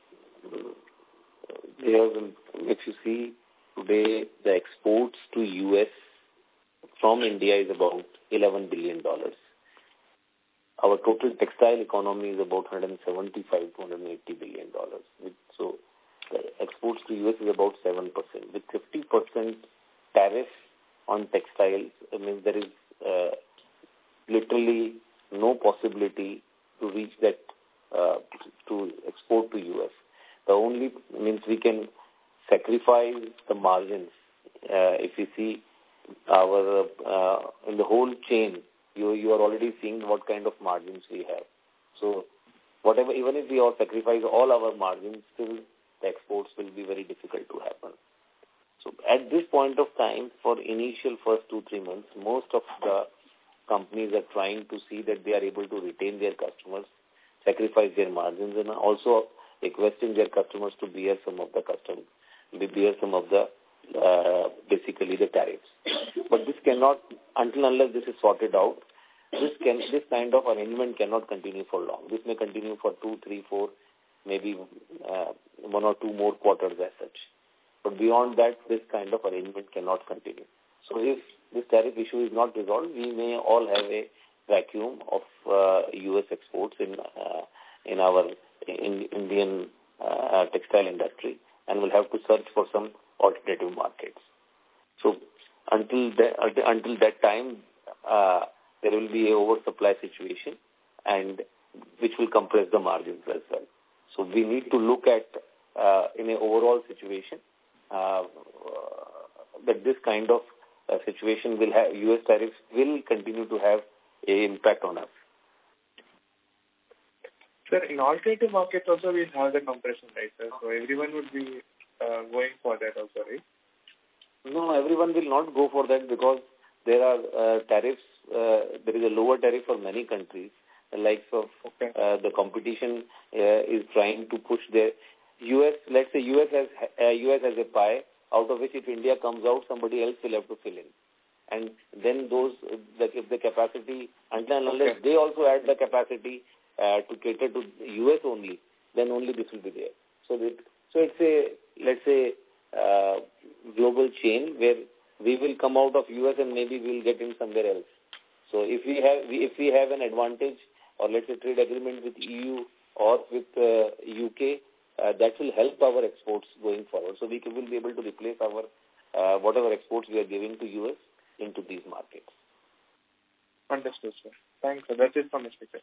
they have, if you see today, the exports to U S from India is about eleven billion dollars. Our total textile economy is about one hundred seventy-five to one hundred eighty billion dollars. So the exports to U S is about seven percent. With fifty percent tariff on textiles, I mean, there is uh, literally no possibility to reach that, uh, to export to U S. The only means we can sacrifice the margins. Uh, if you see our, uh, in the whole chain, You, you are already seeing what kind of margins we have. So whatever, even if we all sacrifice all our margins, still the exports will be very difficult to happen. So at this point of time, for initial first two, three months, most of the companies are trying to see that they are able to retain their customers, sacrifice their margins, and also requesting their customers to bear some of the custom, bear some of the Uh, basically the tariffs. But this cannot, until unless this is sorted out, this can this kind of arrangement cannot continue for long. This may continue for two, three, four, maybe uh, one or two more quarters as such. But beyond that, this kind of arrangement cannot continue. So if this tariff issue is not resolved, we may all have a vacuum of uh, U S exports in uh, in our in Indian uh, textile industry, and we'll have to search for some alternative markets. So until that, until that time, uh, there will be a oversupply situation, and which will compress the margins as well. So we need to look at uh, in an overall situation uh, that this kind of uh, situation will have U S tariffs will continue to have an impact on us. Sir, in alternative markets also we have the compression, right, sir? So everyone would be uh, going for that also, right? No, everyone will not go for that because there are uh, tariffs. Uh, there is a lower tariff for many countries. The likes of okay. uh, the competition uh, is trying to push their U S. Let's say U S has uh, U S has a pie out of which if India comes out, somebody else will have to fill in. And then those, the, if the capacity, until and unless okay. they also add the capacity uh, to cater to U S only, then only this will be there. So, that, so it's a, let's say, uh, global chain where we will come out of U S and maybe we'll get in somewhere else. So if we have, if we have an advantage or let's say trade agreement with E U or with uh, U K, uh, that will help our exports going forward. So we will be able to replace our, uh, whatever exports we are giving to U S into these markets. Understood, sir. Thanks, sir. That's it from my speaker.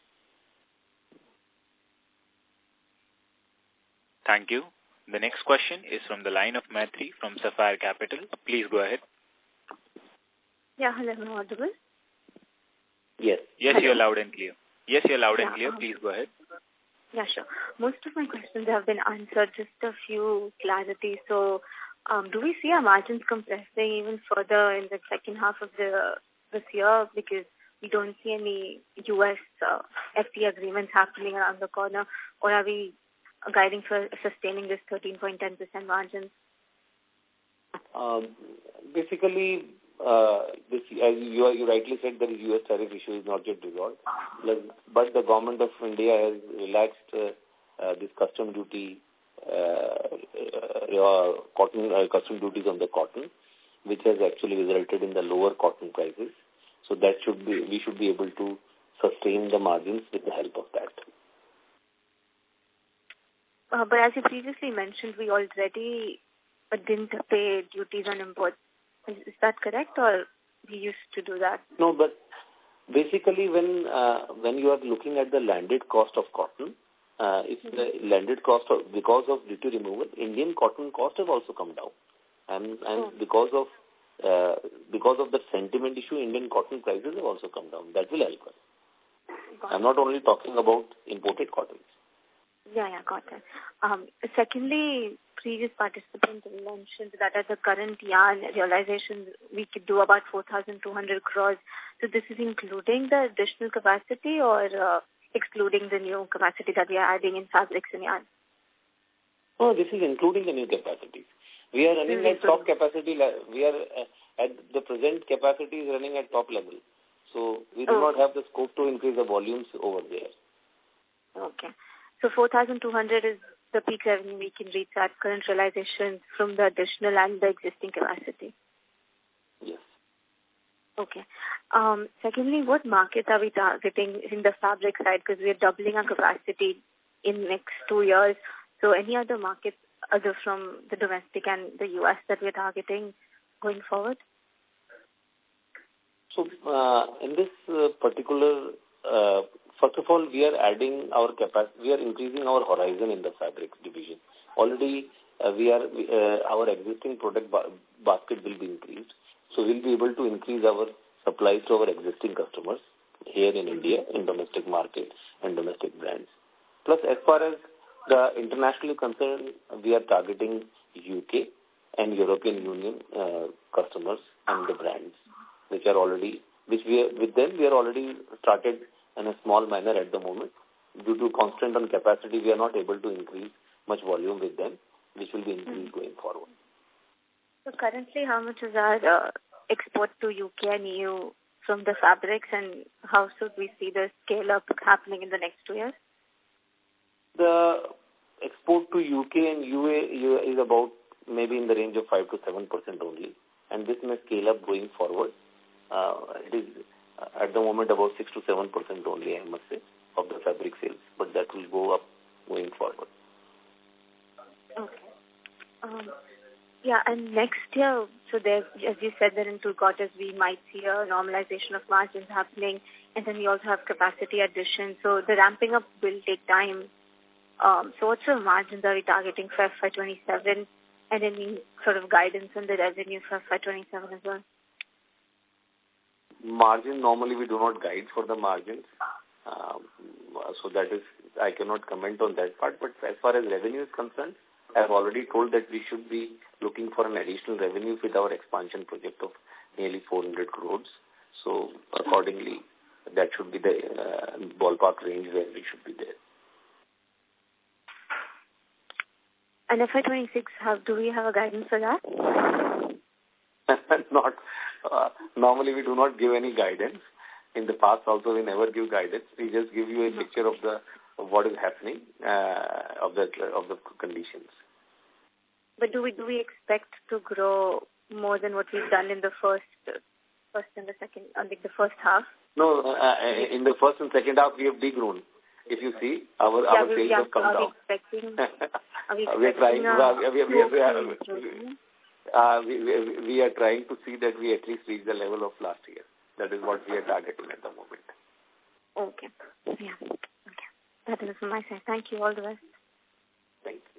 Thank you. The next question is from the line of Maitri from Sapphire Capital. Please go ahead. Yeah, hello, am I audible? Yes. Yes, hello. you're loud and clear. Yes, you're loud yeah, and clear. Um, Please go ahead. Yeah, sure. Most of my questions have been answered. Just a few clarities. So, um, do we see our margins compressing even further in the second half of the this year because we don't see any U S uh, F T A agreements happening around the corner, or are we guiding for sustaining this thirteen point one zero percent margin? Um, basically, uh, this, as you, you rightly said, the U S tariff issue is not yet resolved. But the government of India has relaxed uh, uh, this custom duty, uh, uh, cotton uh, custom duties on the cotton, which has actually resulted in the lower cotton prices. So that should be we should be able to sustain the margins with the help of that. Uh, but as you previously mentioned, we already uh, didn't pay duties on imports. Is, is that correct, or we used to do that? No, but basically when uh, when you are looking at the landed cost of cotton, uh, it's mm-hmm. the landed cost of, because of duty removal, Indian cotton cost has also come down. And, and oh. because of uh, because of the sentiment issue, Indian cotton prices have also come down. That will help us. Got I'm not only talking about imported cotton. Yeah, yeah, got it. Um, secondly, previous participants mentioned that at the current yarn realization, we could do about four thousand two hundred crores. So this is including the additional capacity or uh, excluding the new capacity that we are adding in fabrics and yarn? Oh, this is including the new capacity. We are running at top capacity. We are uh, at the present capacity is running at top level. So we do oh. not have the scope to increase the volumes over there. Okay. So four thousand two hundred is the peak revenue we can reach at current realization from the additional and the existing capacity. Yes. Okay. Um, secondly, what markets are we targeting in the fabric side? Because we are doubling our capacity in next two years. So any other markets other from the domestic and the U S that we are targeting going forward? So uh, in this uh, particular uh, first of all, we are adding our capacity, we are increasing our horizon in the fabrics division. Already, uh, we are uh, our existing product ba basket will be increased. So we'll be able to increase our supplies to our existing customers here in India, in domestic market and domestic brands. Plus, as far as the international concern, we are targeting U K and European Union uh, customers and the brands, which are already, which we are, with them we are already started in a small manner at the moment. Due to constraint on capacity, we are not able to increase much volume with them, which will be increased mm-hmm. going forward. So currently, how much is our uh, export to U K and E U from the fabrics, and how should we see the scale-up happening in the next two years? The export to U K and U A is about maybe in the range of five to seven percent only, and this may scale up going forward. Uh, it is uh, at the moment about six to seven percent only, I must say, of the fabric sales, but that will go up going forward. Okay. Um, yeah, and next year, so there, as you said, that in two quarters we might see a normalization of margins happening, and then we also have capacity addition. So the ramping up will take time. Um, so what sort of margins are we targeting for F Y twenty-seven, and any sort of guidance on the revenue for F Y twenty-seven as well? Margin, normally we do not guide for the margins. Um, so that is, I cannot comment on that part. But as far as revenue is concerned, I have already told that we should be looking for an additional revenue with our expansion project of nearly four hundred crores. So accordingly, that should be the uh, ballpark range where we should be there. And F Y twenty-six, how, do we have a guidance for that? Not uh, normally we do not give any guidance. In the past also we never give guidance. We just give you a mm-hmm. picture of the of what is happening uh, of the of the conditions. But do we do we expect to grow more than what we've done in the first first and the second, I think the first half? No, uh, in the first and second half we have degrown. If you see, our yeah, our we, sales yeah, have come are down. We expecting, are we, expecting we are trying. Uh, we, we, we, we, are, uh, we, we, we are trying to see that we at least reach the level of last year. That is what we are targeting at the moment. Okay. Yeah. Okay. That is from my side. Thank you. All the best. Thank you.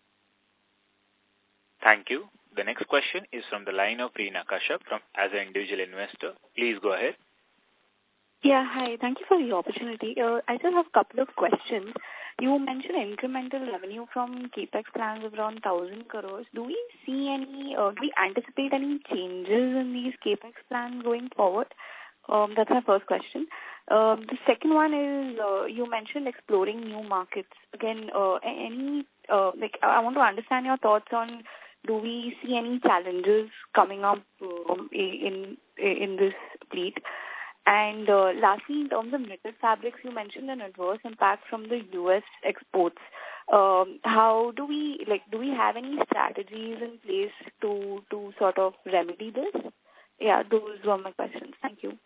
Thank you. The next question is from the line of Reena Kashyap from as an individual investor. Please go ahead. Yeah, hi. Thank you for the opportunity. Uh, I just have a couple of questions. You mentioned incremental revenue from capex plans of around one thousand crores. Do we see any, uh, do we anticipate any changes in these capex plans going forward? Um, that's my first question. Uh, the second one is, uh, you mentioned exploring new markets. Again, uh, any, uh, like, I want to understand your thoughts on, do we see any challenges coming up um, in, in this fleet? And uh, lastly, in terms of knitted fabrics, you mentioned an adverse impact from the U S exports. Um, how do we, like, do we have any strategies in place to, to sort of remedy this? Yeah, those were my questions. Thank you.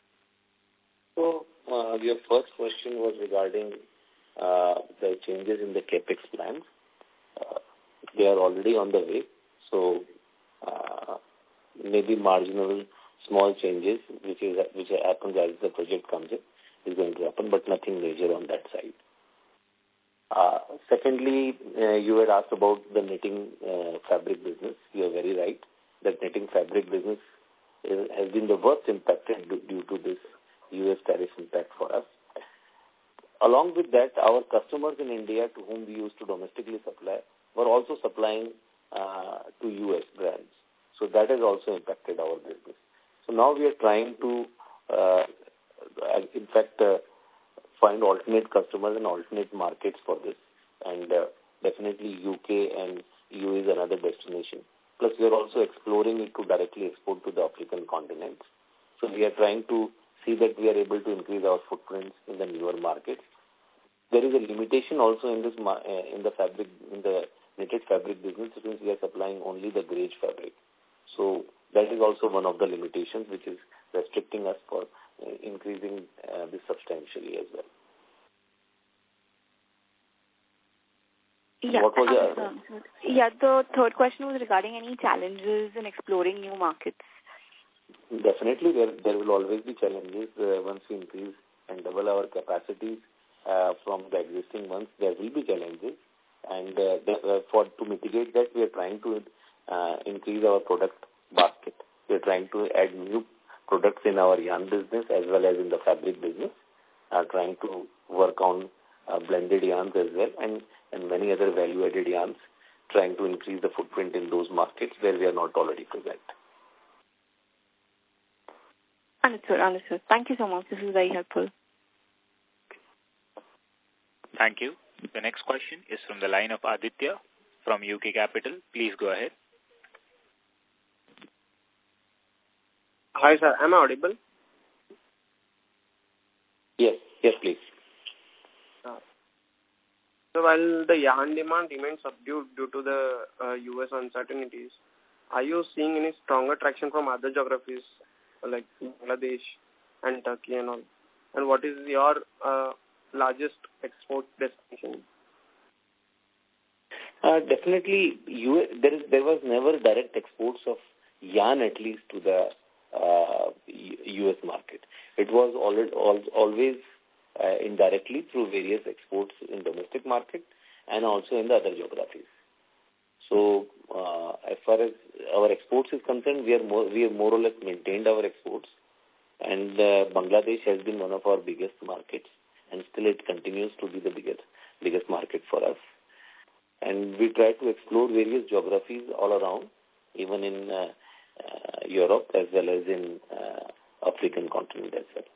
So, uh, your first question was regarding uh, the changes in the capex plans. Uh, they are already on the way. So, uh, maybe marginal small changes, which is which happens as the project comes in, is going to happen, but nothing major on that side. Uh, secondly, uh, you had asked about the knitting uh, fabric business. You are very right that knitting fabric business is, has been the worst impacted due, due to this U S tariff impact for us. Along with that, our customers in India to whom we used to domestically supply were also supplying uh, to U S brands. So that has also impacted our business. So now we are trying to, uh, in fact, uh, find alternate customers and alternate markets for this. And uh, definitely U K and E U is another destination. Plus we are also exploring it to directly export to the African continents. So we are trying to see that we are able to increase our footprints in the newer markets. There is a limitation also in this uh, in the fabric, in the knitted fabric business, since we are supplying only the grade fabric. So that is also one of the limitations which is restricting us for uh, increasing uh, this substantially as well. Yeah, what was the other? Yeah, the third question was regarding any challenges in exploring new markets. Definitely, there there will always be challenges uh, once we increase and double our capacities uh, from the existing ones. There will be challenges, and uh, the, uh, for to mitigate that, we are trying to uh, increase our product basket. We are trying to add new products in our yarn business as well as in the fabric business. Uh, trying to work on uh, blended yarns as well, and and many other value-added yarns. Trying to increase the footprint in those markets where we are not already present. Understood, understood. Thank you so much. This is very helpful. Thank you. The next question is from the line of Aditya from U K Capital. Please go ahead. Hi, sir. Am I audible? Yes, yes, please. Uh, so while the yarn demand remains subdued due to the uh, U S uncertainties, are you seeing any stronger traction from other geographies like Bangladesh and Turkey and all? And what is your uh, largest export destination? Uh, definitely, U S, there is there was never direct exports of yarn, at least to the uh, U S market. It was always always uh, indirectly through various exports in domestic market and also in the other geographies. So, uh, as far as our exports is concerned, we are more we have more or less maintained our exports, and uh, Bangladesh has been one of our biggest markets, and still it continues to be the biggest, biggest market for us. And we try to explore various geographies all around, even in uh, uh, Europe as well as in uh, African continent as well.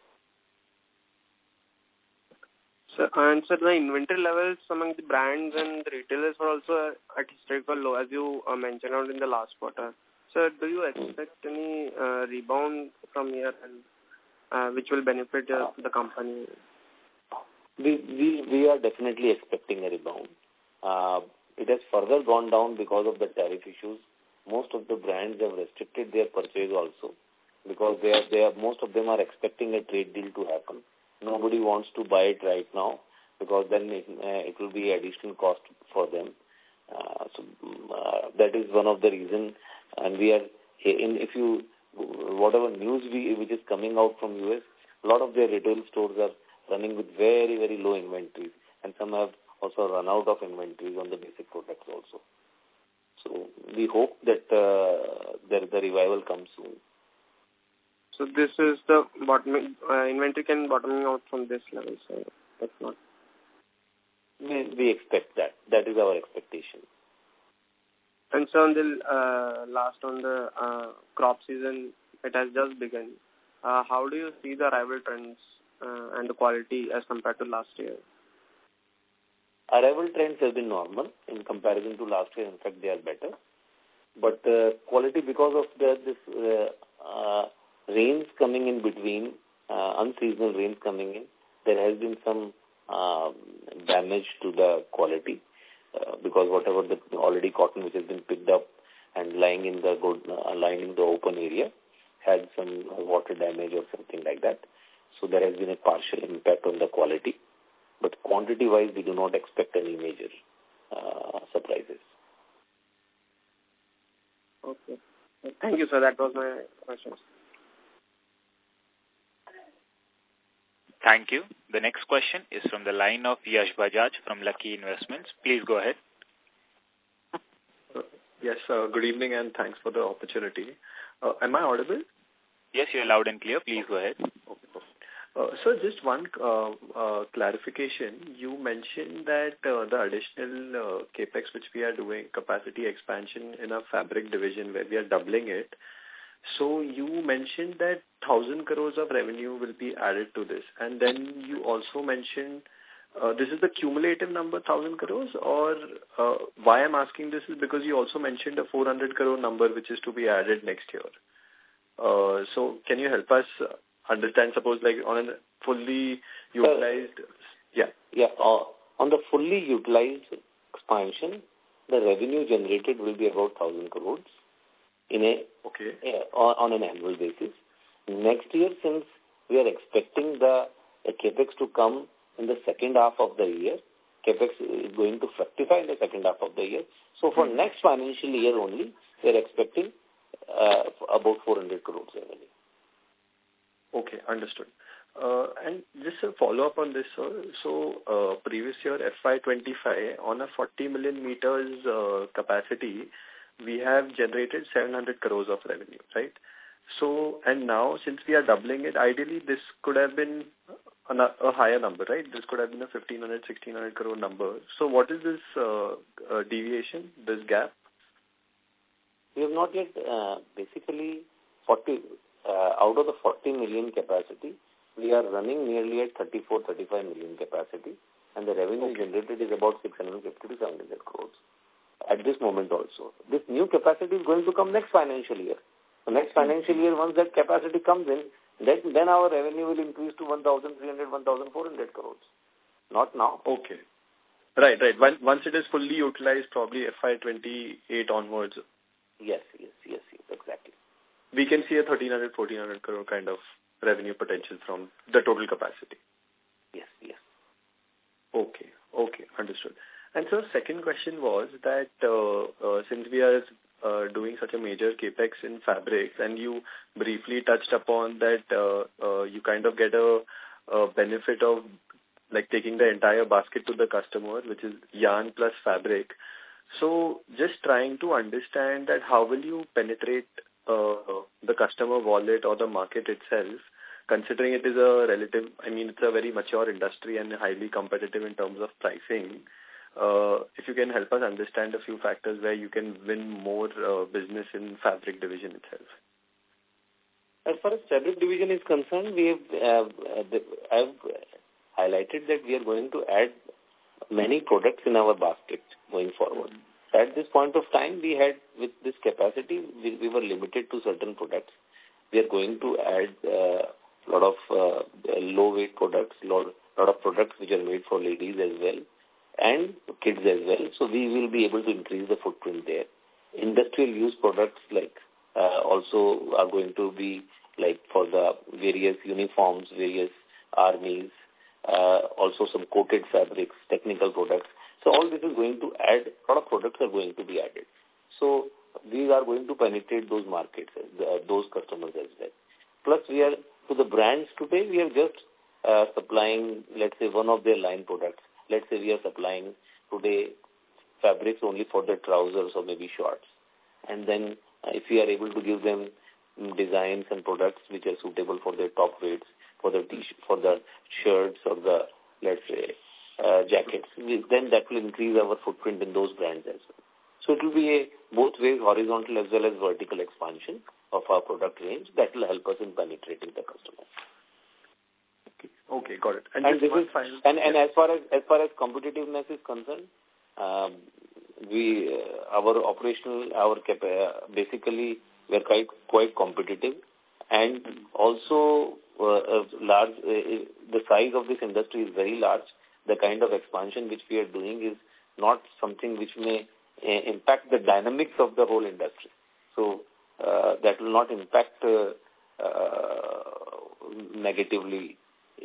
So, and so the inventory levels among the brands and the retailers are also at historical low, as you uh, mentioned out in the last quarter. So, do you expect any uh, rebound from here, and uh, which will benefit uh, the company? We, we we are definitely expecting a rebound. Uh, it has further gone down because of the tariff issues. Most of the brands have restricted their purchase also, because they are, they are most of them are expecting a trade deal to happen. Nobody wants to buy it right now, because then it, uh, it will be additional cost for them. Uh, so uh, that is one of the reasons. And we are in, if you whatever news we, which is coming out from U S, a lot of their retail stores are running with very very low inventories, and some have also run out of inventories on the basic products also. So we hope that uh, the, the revival comes soon. So this is the bottom, uh, inventory can bottoming out from this level, so that's not. We, we expect that. That is our expectation. And so on the uh, last on the uh, crop season, it has just begun. Uh, how do you see the arrival trends uh, and the quality as compared to last year? Arrival trends have been normal in comparison to last year. In fact, they are better. But uh, quality, because of the, this uh, uh, rains coming in between, uh, unseasonal rains coming in, there has been some uh, damage to the quality, uh, because whatever the already cotton which has been picked up and lying in the good, uh, lying in the open area had some water damage or something like that. So there has been a partial impact on the quality. But quantity-wise, we do not expect any major uh, surprises. Okay. Thank you, sir. That was my question. Thank you. The next question is from the line of Yash Bajaj from Lucky Investments. Please go ahead. Uh, yes, uh, good evening and thanks for the opportunity. Uh, am I audible? Yes, you're loud and clear. Please go ahead. Okay. Uh, so just one uh, uh, clarification. You mentioned that uh, the additional uh, capex which we are doing, capacity expansion in our fabric division where we are doubling it. So you mentioned that one thousand crores of revenue will be added to this. And then you also mentioned uh, this is the cumulative number, one thousand crores, or uh, why I'm asking this is because you also mentioned a four hundred crore number which is to be added next year. Uh, so can you help us understand, suppose like on a fully utilized, uh, yeah. Yeah, uh, on the fully utilized expansion, the revenue generated will be about one thousand crores in a, okay. uh, on, on an annual basis. Next year, since we are expecting the, the capex to come in the second half of the year, capex is going to fructify in the second half of the year. So for mm-hmm. next financial year only, we are expecting uh, about four hundred crores revenue. Okay, understood. Uh, and just a follow-up on this, sir. So, uh, previous year, F Y twenty-five, on a forty million meters uh, capacity, we have generated seven hundred crores of revenue, right? So, and now, since we are doubling it, ideally, this could have been a, a higher number, right? This could have been a fifteen hundred, sixteen hundred crore number. So, what is this uh, uh, deviation, this gap? We have not yet, uh, basically, forty... Uh, out of the forty million capacity, we are running nearly at thirty-four, thirty-five million capacity, and the revenue okay. generated is about six hundred fifty to seven hundred crores at this moment also. This new capacity is going to come next financial year. So next financial year, once that capacity comes in, then, then our revenue will increase to one thousand three hundred, one thousand four hundred crores. Not now. Okay. Right, right. Once, once it is fully utilized, probably F Y twenty-eight onwards. Yes, yes, yes, yes, exactly. We can see a thirteen hundred, fourteen hundred crore kind of revenue potential from the total capacity. Yes, yes. Okay, okay, understood. And so second question was that uh, uh, since we are uh, doing such a major capex in fabrics, and you briefly touched upon that uh, uh, you kind of get a, a benefit of like taking the entire basket to the customer, which is yarn plus fabric. So just trying to understand that how will you penetrate Uh, the customer wallet or the market itself considering it is a relative, I mean, it's a very mature industry and highly competitive in terms of pricing, uh, if you can help us understand a few factors where you can win more uh, business in fabric division itself. As far as fabric division is concerned, we have, uh, I have highlighted that we are going to add many products in our basket going forward. At this point of time, we had, with this capacity, we, we were limited to certain products. We are going to add a uh, lot of uh, low-weight products, lot, lot of products which are made for ladies as well, and kids as well. So we will be able to increase the footprint there. Industrial use products like uh, also are going to be like for the various uniforms, various armies, uh, also some coated fabrics, technical products. So all this is going to add, a lot of products are going to be added. So we are going to penetrate those markets, uh, those customers as well. Plus we are, to the brands today, we are just uh, supplying, let's say, one of their line products. Let's say we are supplying today fabrics only for their trousers or maybe shorts. And then uh, if we are able to give them um, designs and products which are suitable for their top weights, for the t-shirt, for the shirts or the, let's say, uh, jackets, we, then that will increase our footprint in those brands as well. So it will be a both ways, horizontal as well as vertical expansion of our product range that will help us in penetrating the customer. Okay, okay, got it. And, and, this is, final, and, and yeah. as far as as far as competitiveness is concerned, um, we uh, our operational our cap uh, basically we are quite quite competitive, and also uh, a large uh, the size of this industry is very large. The kind of expansion which we are doing is not something which may uh, impact the dynamics of the whole industry. So uh, that will not impact uh, uh, negatively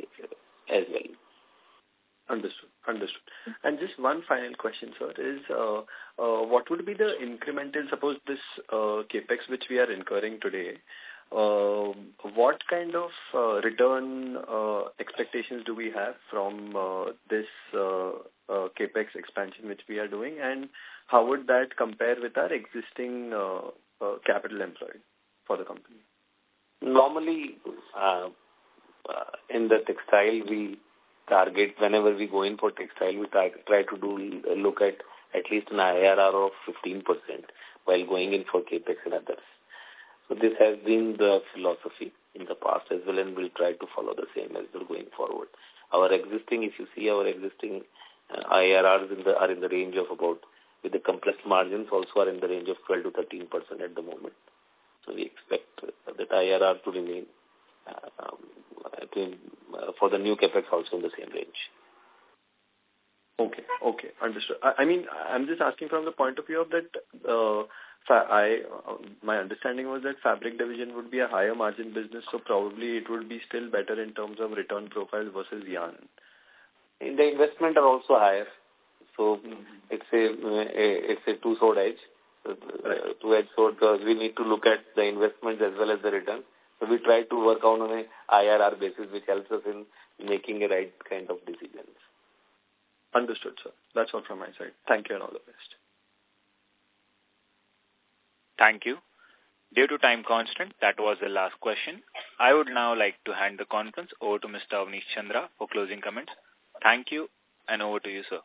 as well. Understood. Understood. And just one final question, sir, is uh, uh, what would be the incremental, suppose this uh, capex which we are incurring today, uh, what kind of uh, return uh, expectations do we have from uh, this uh, uh, capex expansion which we are doing, and how would that compare with our existing uh, uh, capital employed for the company? Normally, uh, uh, in the textile, we target, whenever we go in for textile, we try, try to do look at at least an I R R of fifteen percent while going in for capex and others. So this has been the philosophy in the past as well, and we'll try to follow the same as we're going forward. Our existing, if you see our existing uh, I R Rs in the, are in the range of about, with the complex margins also are in the range of twelve to thirteen percent at the moment. So we expect uh, that I R R to remain uh, um, to, uh, for the new capex also in the same range. Okay, okay, understood. I, I mean, I'm just asking from the point of view of that, uh, fa I, uh, my understanding was that fabric division would be a higher margin business, so probably it would be still better in terms of return profile versus yarn. In the investment are also higher, so mm-hmm. it's a, a it's a two-sword edge, uh, right. two-edged sword, because we need to look at the investments as well as the return. So we try to work on an I R R basis, which helps us in making a right kind of decisions. Understood, sir. That's all from my side. Thank you and all the best. Thank you. Due to time constraint, that was the last question. I would now like to hand the conference over to Mister Avnish Chandra for closing comments. Thank you, and over to you, sir.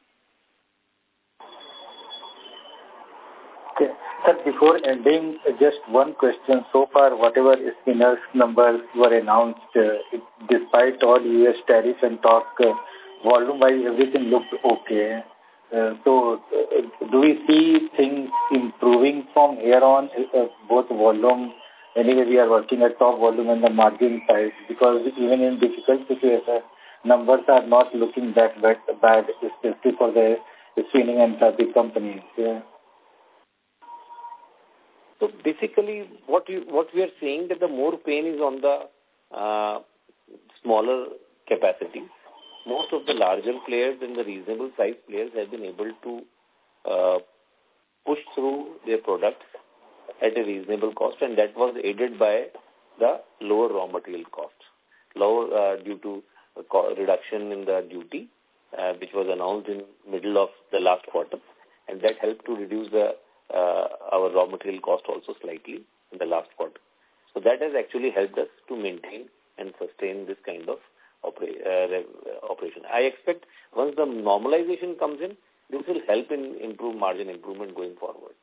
Okay. Sir, before ending, just one question. So far, whatever spinners numbers were announced, uh, it, despite all U S tariffs and talk, uh, volume-wise, everything looked okay. Uh, so, uh, do we see things improving from here on, uh, both volume, anyway we are working at top volume and the margin side, because even in difficult situations, numbers are not looking that bad, bad especially for the spinning and fabric companies. Yeah. So basically, what you what we are saying that the more pain is on the uh, smaller capacity. Most of the larger players and the reasonable size players have been able to uh, push through their products at a reasonable cost, and that was aided by the lower raw material cost, lower uh, due to a reduction in the duty, uh, which was announced in middle of the last quarter, and that helped to reduce the uh, our raw material cost also slightly in the last quarter. So that has actually helped us to maintain and sustain this kind of opera, uh, operation. I expect once the normalization comes in, this will help in improve margin improvement going forward.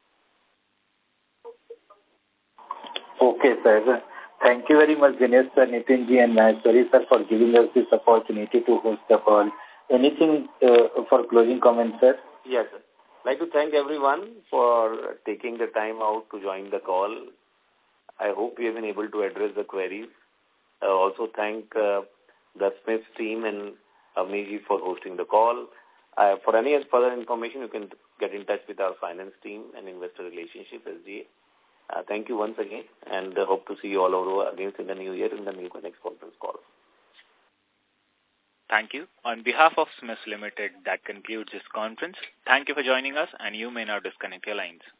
Okay, sir. Thank you very much, Dinesh sir, Nitin ji, and Maheshwari sir, for giving us this opportunity to host the call. Anything uh, for closing comments, sir? Yes, sir. I'd like to thank everyone for taking the time out to join the call. I hope we have been able to address the queries. I also thank uh, the Smiths team and Avniji for hosting the call. Uh, for any further information, you can get in touch with our finance team and investor relationship, S G A. Uh, thank you once again, and uh, hope to see you all over again in the new year in the new next conference call. Thank you. On behalf of Smiths Limited, that concludes this conference. Thank you for joining us, and you may now disconnect your lines.